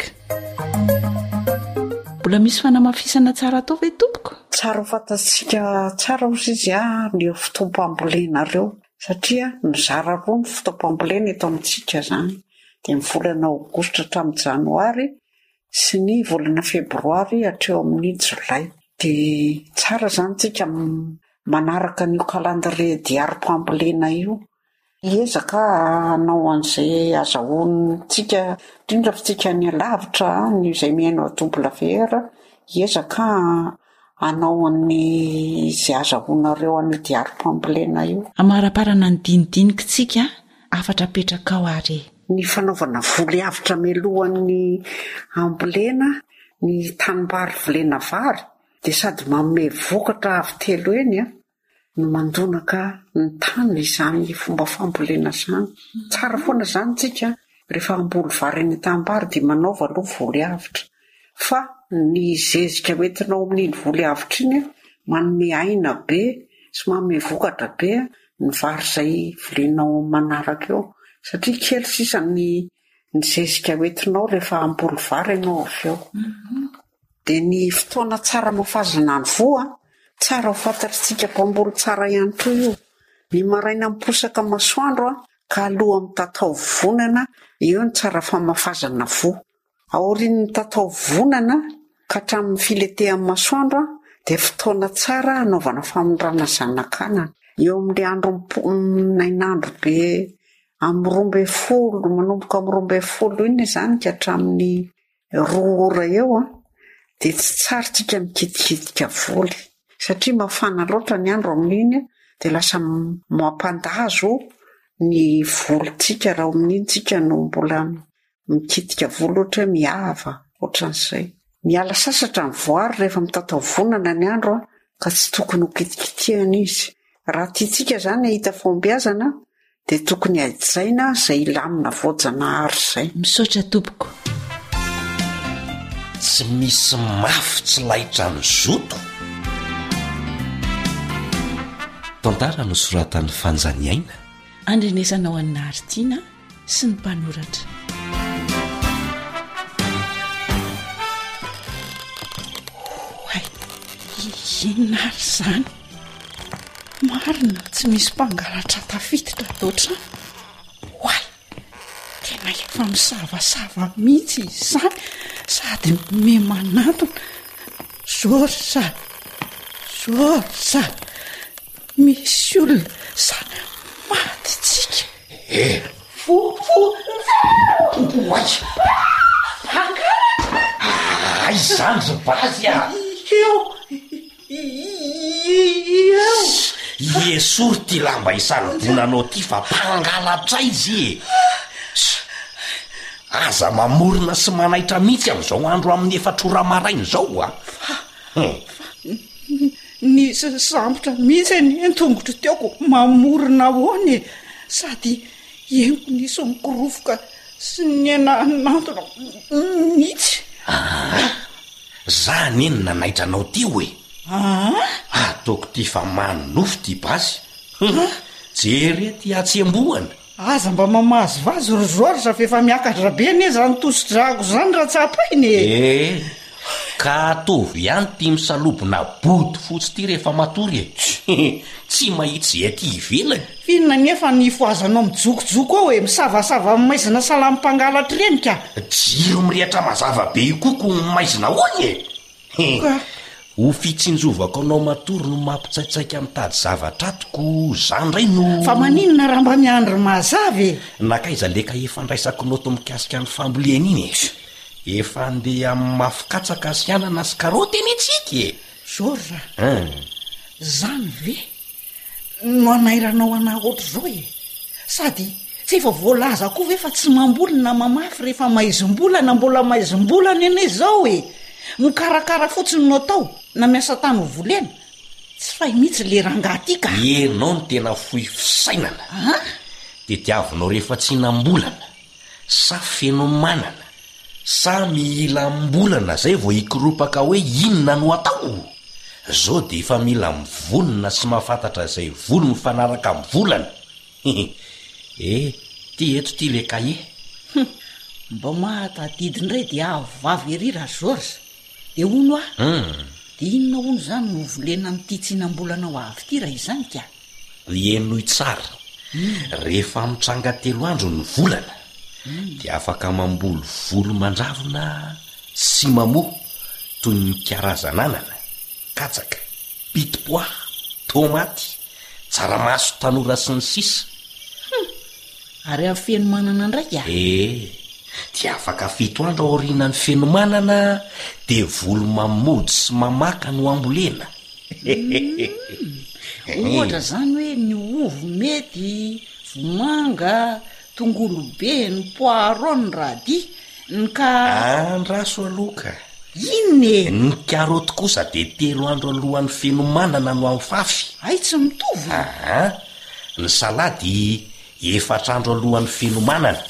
Mbola misy fanamafisana tsara atao ve tompoko? Tsara ho fantatsika tsara ozy izy a ny fotoam-pambolena ireo satria mizara roa ny fotoam-pambolena eto amintsika izany. Dia ny volana aogositra hatramin'ny janoary sy ny volana febroary hatreo amin'ny jolay. Dia tsara izany tsika manaraka n'io calendrier diary-pambolena io. Hiezaka hanao an'izay azahoantsika indrindra fa tsika ny alavitra ny izay miaino a double V R hiezaka hanao an'ny izay azahoanareo an'io diary-pambolena io. Amaraparana ny dinidinika tsika afatra petraka ao ary. Ny fanaovana voly avitra melohan'ny ambolena ny tanimbary volena vary dia sady manome vokatra avy telo eny a no mandonaka ny tany izany fomba fambolena izany. Tsara foana izany tsika rehefa amboly vary eny tanimbary dia manaova aloha voly avitra fa ny zezika hoentinao amin'iny voly avitra iny manome aina be sy manome vokatra be ny vary izay volenao manaraka eo satria kely sisa ny ny zezika hoentinao rehefa amboly vary ianao avy eo. Dia ny fotoana tsara mafazana ny voa tsara ho fantatritsika mpamboly tsara ihany koa io. Ny maraina miposaka masoandro a ka aloha amin'ny tatao vonana eo ny tsara famafazana voa. Aorian'ny tatao vonana ka hatramin'ny filetehan'ny masoandro a dia fotoana tsara anaovana famondrana zanakanana. Eo amin'ilay andro nainandro be amin'ny roa ambin'ny folo manomboka amin'ny roa ambin'ny folo iny izany ka hatramin'ny roa ora eo a dia tsy tsara tsika mikitikidika voly satria mafana loatra ny andro amin'iny dia lasa mampandazo ny volontsika raha amin'iny tsika no mbola mikitika voly ohatra miava ohatran'izay. Miala sasatra ny voary rehefa mitatao vonana ny andro a ka tsy tokony ho kitikitihana izy. Raha tiatsika izany ahita fombiazana dia tokony hajaina izay ilamina voajanahary izay. Misaotra tompoko. tsy misy mafy tsy lahitra ny zoto. Tantara no soratan'ny fanjaniaina, andrenesanao an'ny Artina sy ny mpanoratra. Hoay, inona ary zany? Marina tsy misy mpangalatra tafititra toatra. Hoay, tena efa misavasava mihitsy izany, sady memanatona. Zorsa, zorsa, misy olona zany maty tsika. Eh, fofo oay, ay zany ry bazy a. eo eo Iesory ty lamba isanibonanao ty fa mpangalatra izy. Aza mamorona sy manaitra mihitsy amin'izao andro amin'ny efatrora maraina zao a. Nisy sambotra mihitsy ny entongotra teoko mamorona ahoany, sady eko nisy mikorofoka sy ny enanantona mihitsy. Zany eny nanaitra anao ty hoe. Ataoko ty fa manofo ty basy. Jery ty atsembohana. Aza mba mamahazo vazo ry Zorsa fa efa miakatra be anie zany tosi-drako zany raha tsapainy. Eh, ka atovy ihany ty misalobona boto fotsy ty rehefa matory e. Tsy mahitsy ety ivelany. Finona nefa ny foazanao mijokojoko ao e, misavasava maizina salamppangalatra reny ka. Jiro mirehatra mazava be ikoko maizina hoany e. Ho fitsinjovako anao matory no mampitsaitsaika mitady zavatra atoko zany ray no. Fa maninona raha mba miandry mazava e? Nakaiza leka efa ndraisako noto mikasika ny fambolena iny e. Efa andeha amin'ny mafikatsaka sy anana sy karoty eny itsika e. Zorsa, zany ve no anairanao anahy ohatr'izao e? Sady tsy efa voalaza koa ve fa tsy mambolina mamafy rehefa maizim-bolana, mbola maizim-bolana ene zao e. Mikarakara fotsiny no atao na miasa tany ho volena, tsy fay mihitsy le rangaha ty ka. Enao no tena fohy fisainana. De tiavinao rehefa tsy nambolana sa feno manana sa mila mbolana zay vao hikoropaka hoe inona no atao. Zao de efa mila mivolona sy mahafantatra zay volo mifanaraka mivolana. Eh, ty eto ty le kahe. Mba mahatadidy indray de avavy ery raha Zorsa. De ono ah? De inona ono zany no volena amin'ity tsinam-bolana ho avy ty raha izany ka? Enoy tsara. Rehefa mitranga telo andro ny volana, de afaka mamboly volo mandravona sy mamoa toy ny karazananana, katsaka, pitipoa, tomaty, tsaramaso, tanora sy ny sisa. Ary amin'ny feno manana ndraiky ah? Eh, de afaka fito andro aorianany feno manana de volo mamody sy mamaka no ambolena. Ohatra zany hoe ny ovo mety, vomanga, tongolo be, ny poireau, ny radi, ny ka... Andraso aloka. Ine? Ny karoty kosa de telo andro alohan'ny feno manana no amfafy. Ay, tsy mitovy. Aha, ny salady efatrandro alohan'ny feno manana.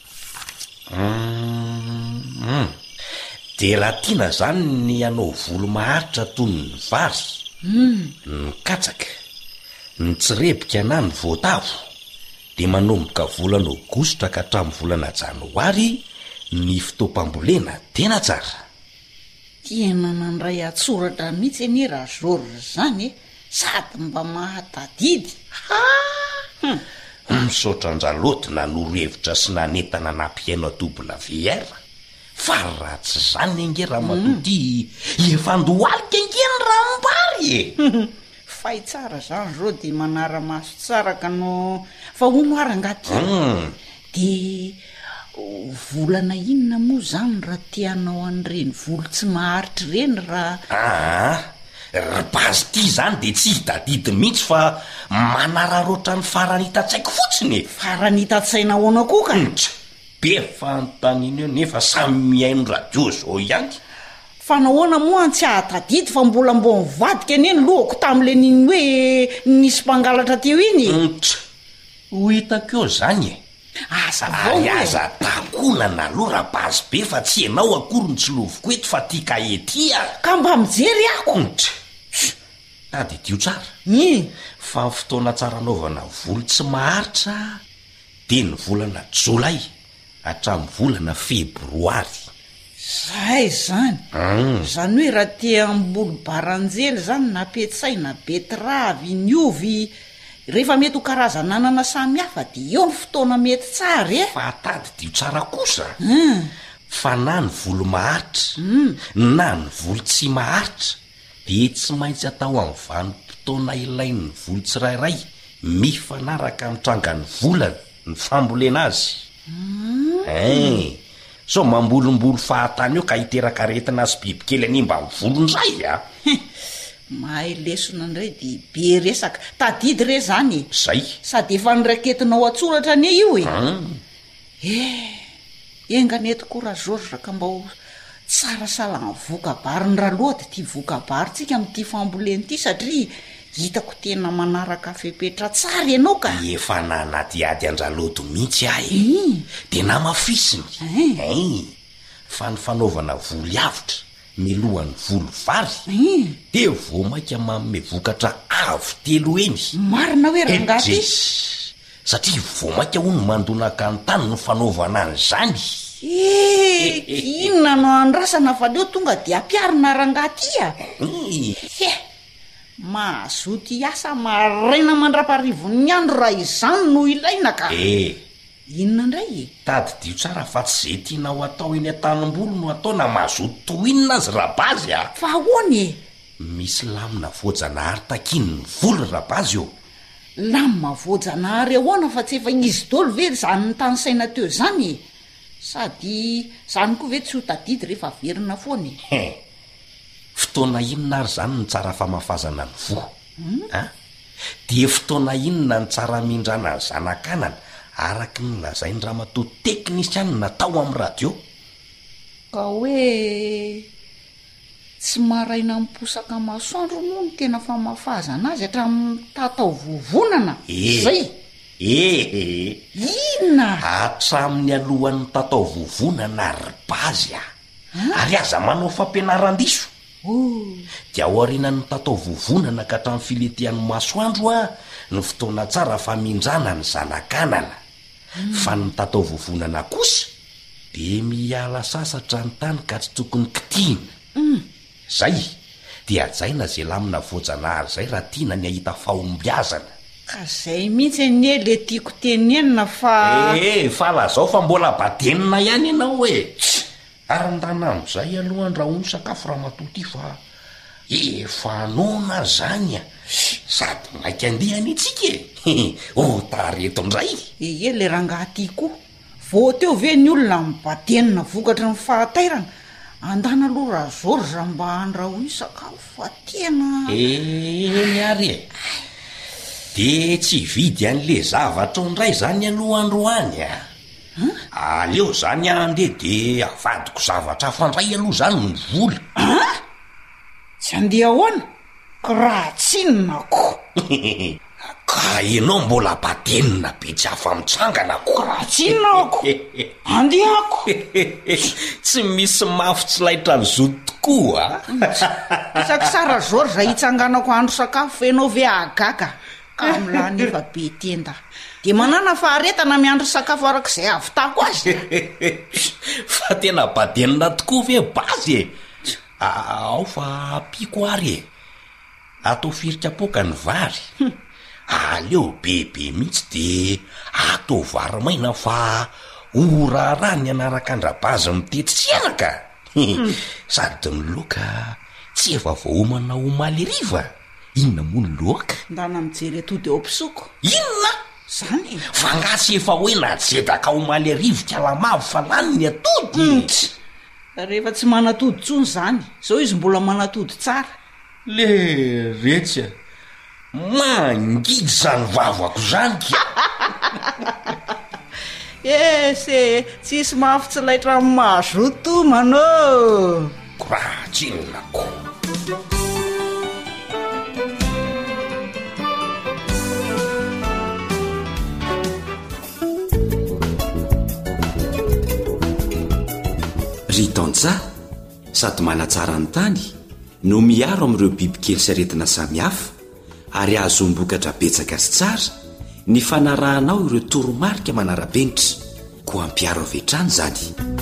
Mm, de raha tiana zany ny anao volo maharitra toy ny vary, ny katsaka, ny tsirebika na ny voatavo, de manomboka volana aogositra ka hatramin'ny volana janoary ny fotoam-pambolena tena tsara. Tena nandray atsoratra mihitsy anie raha Zorsa zany e, sady mba mahatadidy. Ha! Misaotra anjaloty nanoro-hevitra sy nanentana nampiaino adobona V R. Fa raha tsy zany enge raha matoty efa andohalika engeny raha mbary e. Fay tsara zany zao de manara-maso tsara ka no fa ono arangaty. De volana inona moa zany raha tianao an'ireny volo tsy maharitra reny raha... Ah, bazy ty zany de tsy hitadidy mihitsy fa manararoatra ny farany hitatsaiko fotsiny. Farany hitatsaina ahoana koa ka? Be fantanina eo nefa samy mihaino radio zao ihany. Fa nahoana moa tsy ahatadidy fa mbola mbo mivadika anie ny lohako tam'le niny hoe nisy mpangalatra teo iny. Ho hitako eo zany e. aza ary aza takonana aloha rapazy be fa tsy ianao akory ny tsiloviko eto fa tia ka etya ka mba mijery ako tady dio tsara i fa fotoana tsara anaovana volo tsy maharitra de ny volana jolay hatramin'ny volana febroary zay zany zany hoe raha tia ambolo baranjely zany napetsaina betravy ny ovy rehefa mety ho karazana anana samy hafa de eo ny fotoana mety tsara e fa tady dio tsara kosa fa na ny volo maharitra na ny volo tsy maharitra de tsy maintsy atao amin'ny vanim-potoana ilain'ny volo tsirairay mifanaraka mitranga ny volana ny fambolena azy e so mambolombolo fahatany eo ka hiteraka aretina sy bibikely any mba mivolon'izay a mahay lesona ndray de be resaka tadidy re zany zay sady efa nyraketinao atsoratra ane io e e enganety kora zoraka mba ho tsara salagna vokabary ny raloady ty vokabary tsika am'ty famboleny ty satria hitako tena manaraka fepetra tsara ianao ka efa nanaty ady andralodo mihitsy ahy de na mafisiny e fa ny fanaovana volo avitra milohan'ny volo vary de vo maika manome vokatra avo telo eny marina hoe rangaty satria vo maika ho ny mandonaka ny tany no fanaovana an'izany e inona no andrasana fa leo tonga de ampiarina rangatya e mazoty asa maraina mandra-parivon'ny andro raha izany no ilaina ka e inona indray e tady dio tsara fa tsy zay tianao atao eny an-tanimbolo no ataona mazoty toinina azy rabazy a fa ahoany e misy lamina voajanahary takiny ny volo rabazy eo lamina voajanahary ahoana fa tsy efa izy dolo ve zany ny tany saina teo zany e sady zany koa ve tsy ho tadidy rehefa verina foany e fotoana inona ary zany ny tsara famafazana ny vo a de fotoana inona ny tsara mindrana ny zanakanana araky ny lazainy raha mato teknisiany natao amin'ny radio ka hoe tsy maraina miposaka masoandro moa ny tena famafazana azy hatramin'ny tatao vovonana zay ehe inona hatramin'ny alohan'ny tatao vovonana rybazy a ary aza manao fampianaran-diso de ao arinan'ny tatao vovonana ka hatramin'ny filetian'ny masoandro a ny fotoana tsara famindrana ny zanakanana fa ny tatao vovonana kosa de miala sasatra ny tany ka tsy tokony kitihina zay de ajaina zay lamina voajanahary zay raha tiana ny ahita fahombiazana ka zay mihitsy anie le tiako tenenina fa e fa lazao fa mbola badenina ihany ianao e ary ndana am'izay aloha andrahono sakafo raha matoty fa efa nona zany a sady mainky andehany itsika e o tareto indray ee le rangaty koa vo teo ve ny olona mibadenina vokatra ny fahatairana andana aloha raha zorza mba andrahono sakafo fa tena eny ary e de tsy vidy an'le zavatra ondray zany aloha androany a aleo zany andeha de avadiko zavatra fandray aloha zany ny vola tsy andeha ahoana ka raha tsinonako ka ianao mbola badenina be tsy afa mitsangana ko raha tsinonako andehako tsy misy mafy tsy laitra ny zoto tokoa a isaky sara zor zay hitsanganako andro sakafo fenao ve agaka ka amilany efa be tenda de manana faharetana miandro sakafo arak'izay avitako azy fa tena badenina tokoa ve bazy e ao fa apiko ary e atao firika poka ny vary aleo bebe mihitsy de atao vary maina fa orara ny anaraka andrabazy mitetsytsianaka sady ny loka tsy efa voahomana omaly riva inona moa ny loaka ndana mijery atody eo ampisoko inona zany fa ngasy efa hoe najedaka omaly arivoka lamavo fa lany ny atody rehefa tsy manatody tsony zany zao izy mbola manatody tsara le retsy mangidy zany vavako zany e se tsisy mafy tsy laitra amin'ny mazoto manao koratsinonako ry tantsa sady manatsara ny tany no miaro amin'ireo bibikely sy aretina samihafa ary azombokatra betsaka sy tsara ny fanarahanao ireo toromarika manara-penitra koa ampiaro avetrany zany.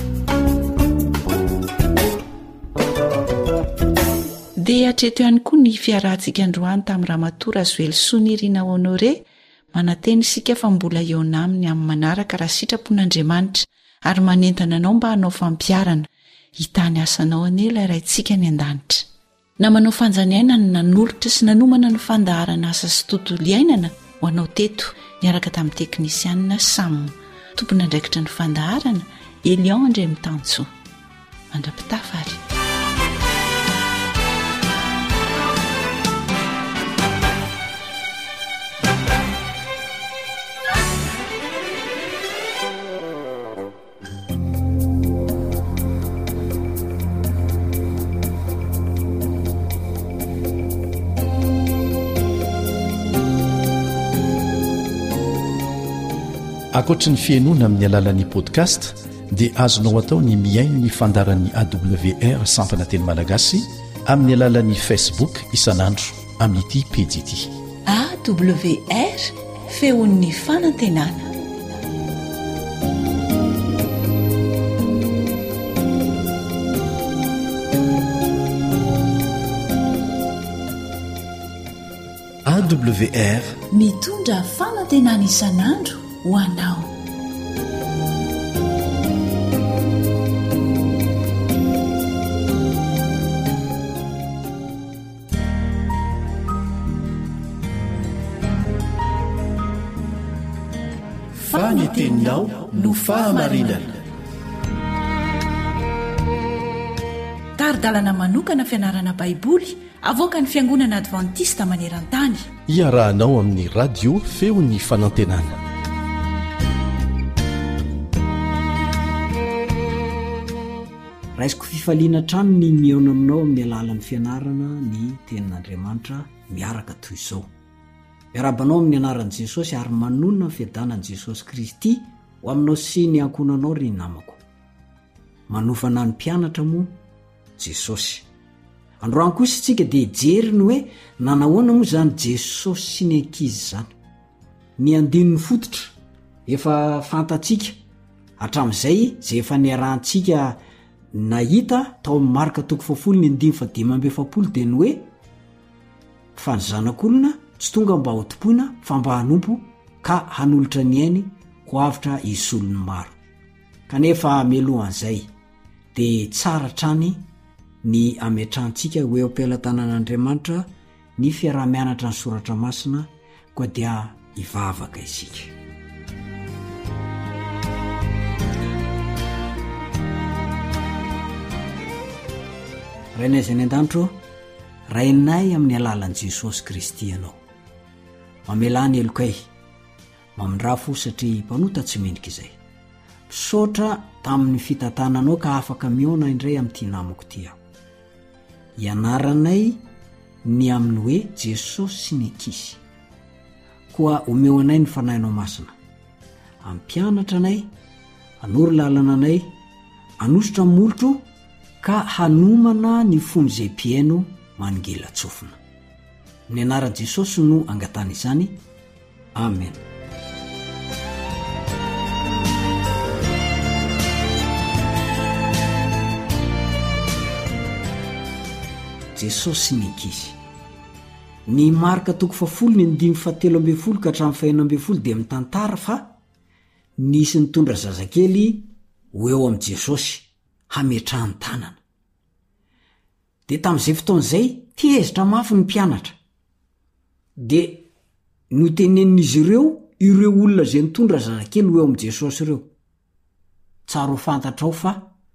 dia atreto ihany koa ny fiarahantsika androany tamin'ny Ramatoa Razoely Sonirina Honore manateny isika fa mbola eo naminy amin'ny manaraka raha sitrapon'Andriamanitra ary manentana anao mba hanao fampiarana hitany asanao anela raintsika ny an-danitra. Na manao fanjaniaina ny nanolotra sy nanomana ny fandaharana asa sy tontolo iainana ho anao teto niaraka tamin'ny teknisianina Sam tompona andraikitra ny fandaharana Elion Andre Mitanso mandrapitafary. Ankoatra ny fiainoana amin'ny alalan'ny podcast dia azonao atao ny miaino ny fandaran'ny A W R sampana teny malagasy amin'ny alalan'ny Facebook isanandro amin'ity pejy ity A W R feon'ny fanantenana. A W R mitondra fanantenana isanandro ho anao. Faniteninao no fahamarinana. Taridalana manokana fianarana baiboly avoaka ny fiangonana Adventista maneran-tany. Iarahanao amin'ny radio feon'ny fanantenana. raisiko fifaliana trano ny miaona aminao amin'ny alalan'ny fianarana ny tenin'Andriamanitra miaraka toy izao. Miarabanao amin'ny anaran'i Jesosy ary manonona ny fiadanan'i Jesosy Kristy ho aminao sy ny ankonanao ry namako. Manofana ny mpianatra moa Jesosy. Androany kosa isika dia jeriny hoe nanahoana moa zany Jesosy sy ny ankizy zany. Ny andinony fototra efa fantatsika hatramin'izay izay efa niarahantsika nahita tao amin'ny marika toko fafolo ny andimy fa dimy amby efapolo dia ny hoe fa ny zanak'olona tsy tonga mba hotompoina fa mba hanompo ka hanolotra ny ainy ho avitra isolony maro. Kanefa mialohan'izay dia tsara trany ny ametrahantsika hoe eo am-pelatanan'Andriamanitra ny fiarah-mianatra ny soratra masina koa dia hivavaka isika. Rainay izay ny an-danitro, rainay amin'ny alalan'i Jesosy Kristy ianao. Mamelany elokay, mamindra fo satria mpanota tsy mendrika izay. Misaotra tamin'ny fitantananao ka afaka miona indray amin'ity namako ity aho. Ianaranay ny amin'ny hoe Jesosy sy ny ankizy. Koa omeo anay ny fanahinao masina. Ampianatra anay, anoro lalana anay, anositra molotro ka hanomana ny fomba izay mpiaino manongela tsofina. Ny anaran'i Jesosy no angatana izany. Amen. Jesosy ny ankizy. Ny marika toko fafolo ny andimy fahatelo ambin'ny folo ka hatramin'ny fahaenina ambin'ny folo dia mitantara fa nisy nitondra zazakely ho eo amin'i Jesosy hametrahany tanana. Dia tamin'izay fotoan'izay tezitra mafy ny mpianatra. Dia notenenin'izy ireo ireo olona izay nitondra zazakely ho eo amin'i Jesosy ireo. Tsara ho fantatrao fa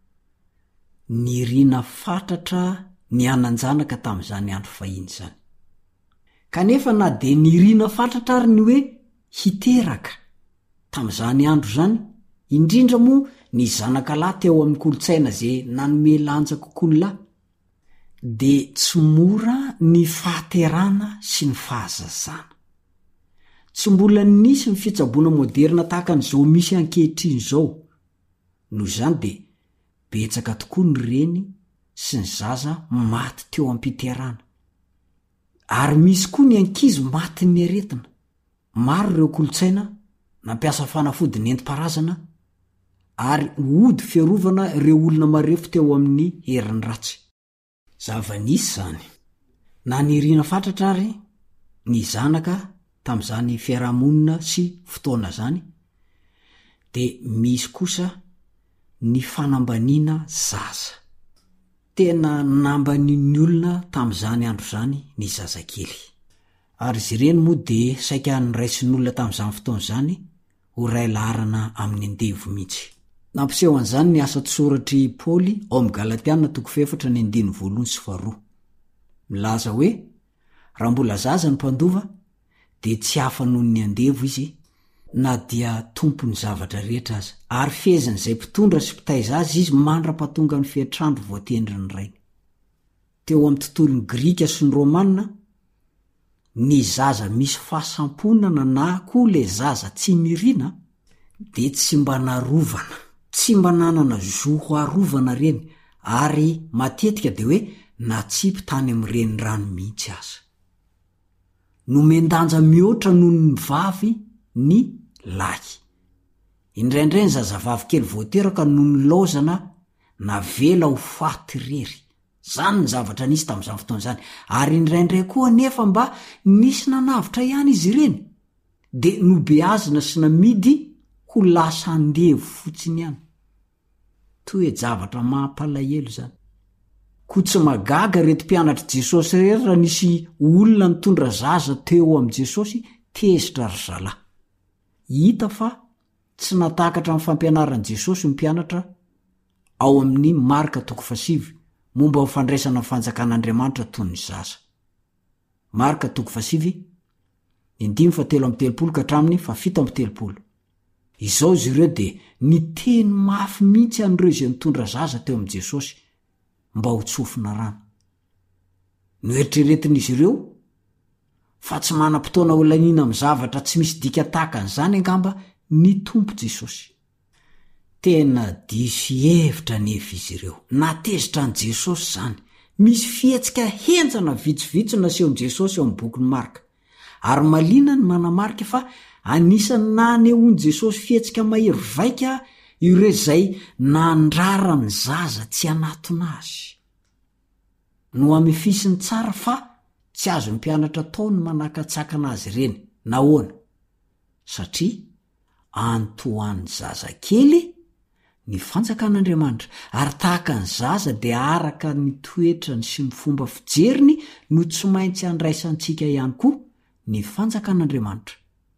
nirina fatatra ny ananjanaka tamin'izany andro fahiny izany. Kanefa na dia nirina fatratra ary ny hoe hiteraka tamin'izany andro izany, indrindra moa ny zanaka lahy teo amin'ny kolotsaina izay nanome lanja kokoa ny lahy, dia tsy mora ny fahaterana sy ny fahazazana. Tsy mbola nisy ny fitsaboana moderna tahaka an'izao misy ankehitriny izao. Noho izany dia betsaka tokoa ny reny sy ny zaza maty teo ampiterana ary misy koa ny ankizy maty ny aretina. Maro ireo kolotsaina nampiasa fanafody nentim-parazana ary ody fiarovana ireo olona marefo teo amin'ny herin'ny ratsy. Zava-nisy zany na nirina fatratra ary ny zanaka tamin'izany fiarahamonina sy fotoana zany, de misy kosa ny fanambaniana zaza. Tena nambanin'ny olona tamin'izany andro zany ny zazakely. Ary izy ireny moa de saika nyraisin'ny olona tamin'izany fotoana zany ho ray laharana amin'ny andevo mihitsy. Nampiseho an'izany ny asa tsoratry Paoly ao amin'ny Galatiana toko efatra ny andiny voalohany sy faharoa. Milaza hoe raha mbola zaza ny mpandova de tsy hafa noho ny andevo izy na dia tompony zavatra rehetra aza, ary fehezan'izay mpitondra sy mpitaiza azy izy mandra-pahatonga ny fiatrandro voatendry ny rainy. Teo amin'ny tontolon'ny Grika sy ny Romanina, ny zaza misy fahasamponana na koa le zaza tsy nirina de tsy mba narovana, tsy mba nanana zoho arovana reny, ary matetika de hoe natsipy tany amin'ireny rano mihitsy aza. Nomendanja mihoatra noho ny vavy ny lahy. Indraindray ny zazavavy kely voateraka noho ny laozana navela ho faty rery. Zany ny zavatra nisy tamin'izany fotoana zany. Ary indraindray koa nefa mba nisy nanavitra ihany izy ireny de nobeazina sy namidy ho lasa andevo fotsiny ihany. Toe zavatra mampalahelo zany. Ko tsy magaga reto mpianatra Jesosy rery raha nisy olona nitondra zaza teo amin'i Jesosy tezitra ry zalahy. Hita fa tsy natakatra amin'ny fampianaran'i Jesosy ny mpianatra ao amin'ny Marka toko fasivy momba ho fandraisana amin'ny fanjakan'Andriamanitra toy ny zaza. Marka toko fasivy indimy fatelo amby telopolo ka hatramin'ny fafito amby telopolo. Izao izy ireo de niteny mafy mihitsy an'ireo izay nitondra zaza teo amin'i Jesosy mba ho tsofina rano. Noeritreretin'izy ireo fa tsy manam-potoana ho laniana amin'ny zavatra tsy misy dika tahaka an'izany angamba ny tompo Jesosy. Tena diso hevitra nefa izy ireo. Natezitra an' Jesosy zany. Misy fihetsika henjana vitsivitsy naseho an' Jesosy eo amin'ny bokin'ny Marka. Ary malina ny manamarika fa anisany nanehoan' Jesosy fihetsika mahery vaika ireo zay nandrara ny zaza tsy anatona azy. No amefisiny tsara fa tsy azo ny mpianatra tao ny manakatsakana azy ireny. Nahoana? Satria antoan'ny zaza kely ny fanjakan'Andriamanitra, ary tahaka ny zaza de araka ny toetrany sy ny fomba fijeriny no tsy maintsy andraisantsika ihany koa ny fanjakan'Andriamanitra.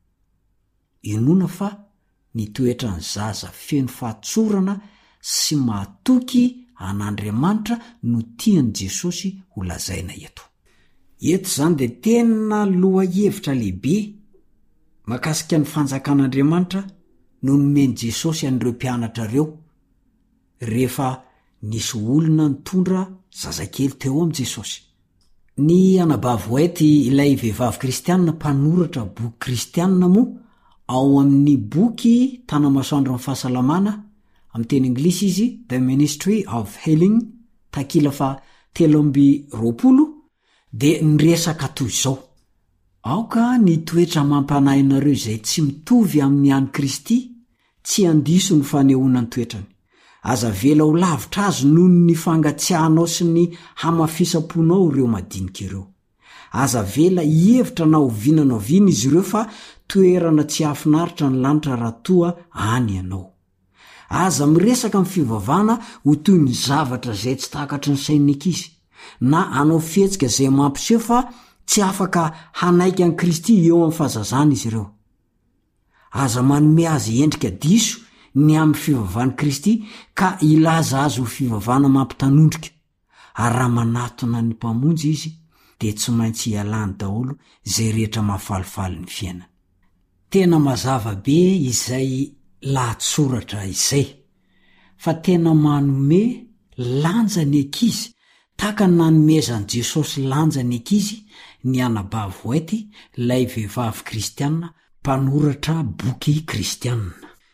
Inona fa ny toetrany zaza feno fahatsorana sy mahatoky an'Andriamanitra no tian'i Jesosy ho lazaina eto. Eto zany de tena loha hevitra lehibe makasika ny fanjakan'Andriamanitra no nomeny Jesosy an'ireo mpianatra ireo rehefa nisy olona nitondra zazakely teo amin'i Jesosy. Ny anabavoety ilay vehivavy kristianina mpanoratra boky kristianina moa ao amin'ny boky tanamasoandro amin'ny fahasalamana amin'ny teny anglisy izy The Ministry of Healing takila fa telo amby roapolo de niresaka toy izao: aoka ny toetra mampanahy nareo izay tsy mitovy amin'ny any Kristy tsy andiso ny fanehoana ny toetrany. Aza vela ho lavitra azy noho ny fangatsiahanao sy ny hamafisaponao ireo madinika ireo. Aza vela hevitra na ovinanao vina izy ireo fa toerana tsy hafinaritra ny lanitra raha toa any ianao. Aza miresaka amin'ny fivavahana ho toy ny zavatra izay tsy takatry ny sain'ny ankizy, na anao fihetsika izay mampiseho fa tsy afaka hanaiky an'i Kristy eo amin'ny fahazazana izy ireo. Aza manome azy endrika diso ny amin'ny fivavahan'i Kristy ka ilaza azy ho fivavahana mampitanondrika, ary raha manatona ny mpamonjy izy de tsy maintsy hialany daholo izay rehetra mahafalifaly ny fiainana. Tena mazava be izay lahatsoratra izay, fa tena manome lanja ny ankizy tahaka ny nanomezan'i Jesosy lanja ny ankizy ny anabavoety lay vehivavy kristianina mpanoratra boky kristianina.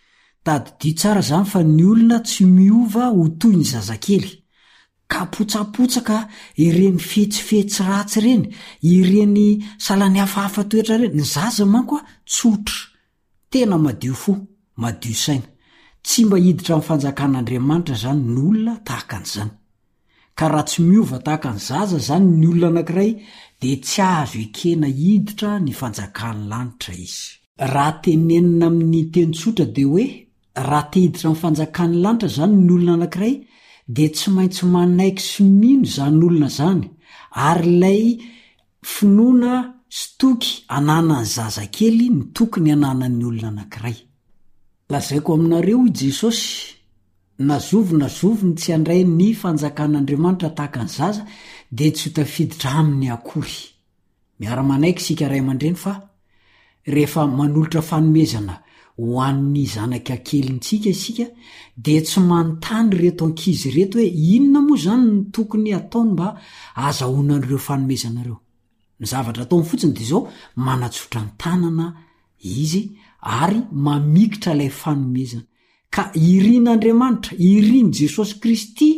tady di tsara zany fa ny olona tsy miova ho toy ny zazakely ka potsapotsaka ireny fetsifetsy ratsy reny ireny salany hafahafa toetra reny ny zaza manko a tsotra tena madio fo madio saina tsy mba hiditra amin'ny fanjakan'Andriamanitra zany ny olona tahaka an'izany ka raha tsy miova tahaka ny zaza zany ny olona anankiray de tsy azo ekena hiditra ny fanjakan'ny lanitra izy raha tenenina amin'ny teny tsotra de hoe raha te hiditra amin'ny fanjakan'ny lanitra zany ny olona anankiray de tsy maintsy manaiky sy mino zany olona zany ary lay finoana sy toky ananany zazakely ny tokony ananan'ny olona anankiray lazaiko aminareo i Jesosy nazovo nazovony tsy andray ny fanjakan'Andriamanitra tahaka ny zaza de tsy ho tafiditra aminy akory miara-manaiky sika ray aman-dreny fa rehefa manolotra fanomezana ho an'ny zanaka kelintsika isika de tsy manontany reto ankizy reto hoe inona moa zany ny tokony ataony mba azahoanan'ireo fanomezanareo ny zavatra ataony fotsiny de zao manatsotra ny tanana izy ary mamikitra ilay fanomezana ka irian'Andriamanitra iriany Jesosy Kristy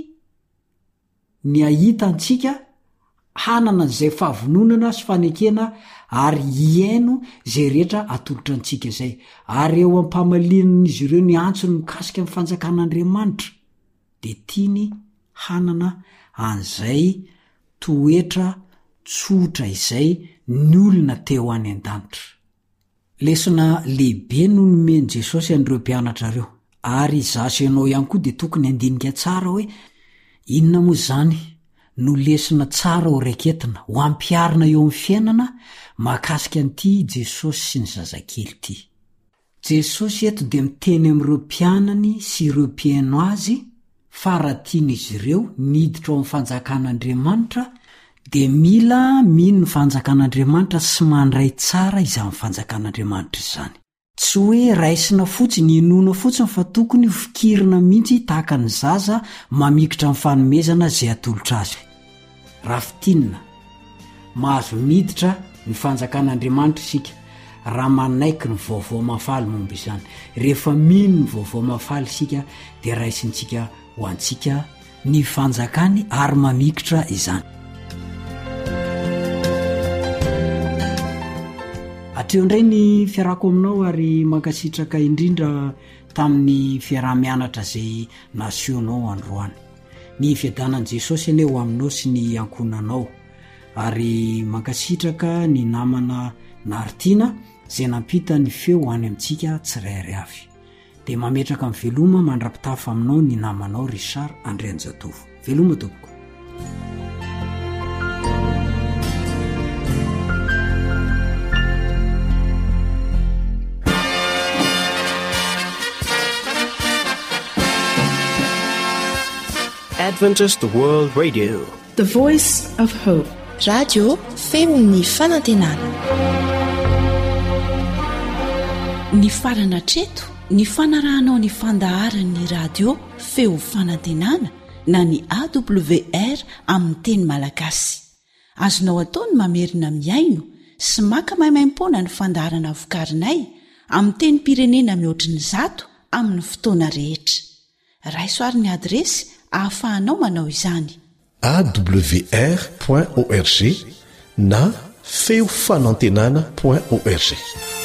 ny ahita antsika hanana n'izay fahavononana sy fanekena ary iaino zay rehetra atolotra antsika zay ary eo ampamalinan'izy ireo ny antsony mikasika amin'ny fanjakan'Andriamanitra de tiany hanana an'izay toetra tsotra izay ny olona teo any an-danitra lesona lehibe no nomeny Jesosy an'ireo mpianatra reo ary zaso ianao ihany koa de tokony andinika tsara hoe inona moa zany no lesona tsara ho raiketina ho ampiarina eo amin'ny fiainana mahakasika an'ity Jesosy sy ny zazakely ity Jesosy eto de miteny amin'ireo mpianany sy ireo mpiaino azy fa raha tian'izy ireo niditra ao amin'ny fanjakan'Andriamanitra de mila mino ny fanjakan'Andriamanitra sy mandray tsara izany fanjakan'Andriamanitra izany tsy hoe raisina fotsiny inona fotsiny fa tokony fikirina mihitsy tahaka ny zaza mamikitra amin'ny fanomezana zay atolotra azy raha fitinina mahazo miditra ny fanjakan'Andriamanitra isika raha manaiky ny vaovao mafaly momba izany rehefa mino ny vaovao mafaly isika de raisintsika ho antsika ny fanjakany ary mamikitra izany atreo indray ny fiarako aminao ary mankasitraka indrindra tamin'ny fiarah-mianatra zay nasionao androany ny fiadanan'i Jesosy ane ho aminao sy ny ankonanao ary mankasitraka ny namana Nartina zay nampita ny feo ho any amintsika tsirairay avy de mametraka amin'ny veloma mandrapitafa aminao ny namanao Richard Andrianjatovo veloma tompoko Adventist World Radio, the voice of hope. Radio feon'ny fanantenana. Ny farana treto, ny fanarahanao ny fandaharan'ny radio feo fanantenana na ny A W R amin'ny teny malagasy. Azonao ataony mamerina miaino sy maka maimaimpoana ny fandaharana vokarinay amin'ny teny pirenena mihoatriny zato amin'ny fotoana rehetra. Raisoaryn'ny adresy ahafahanao manao izany A W R point org na feo fanantenana point org.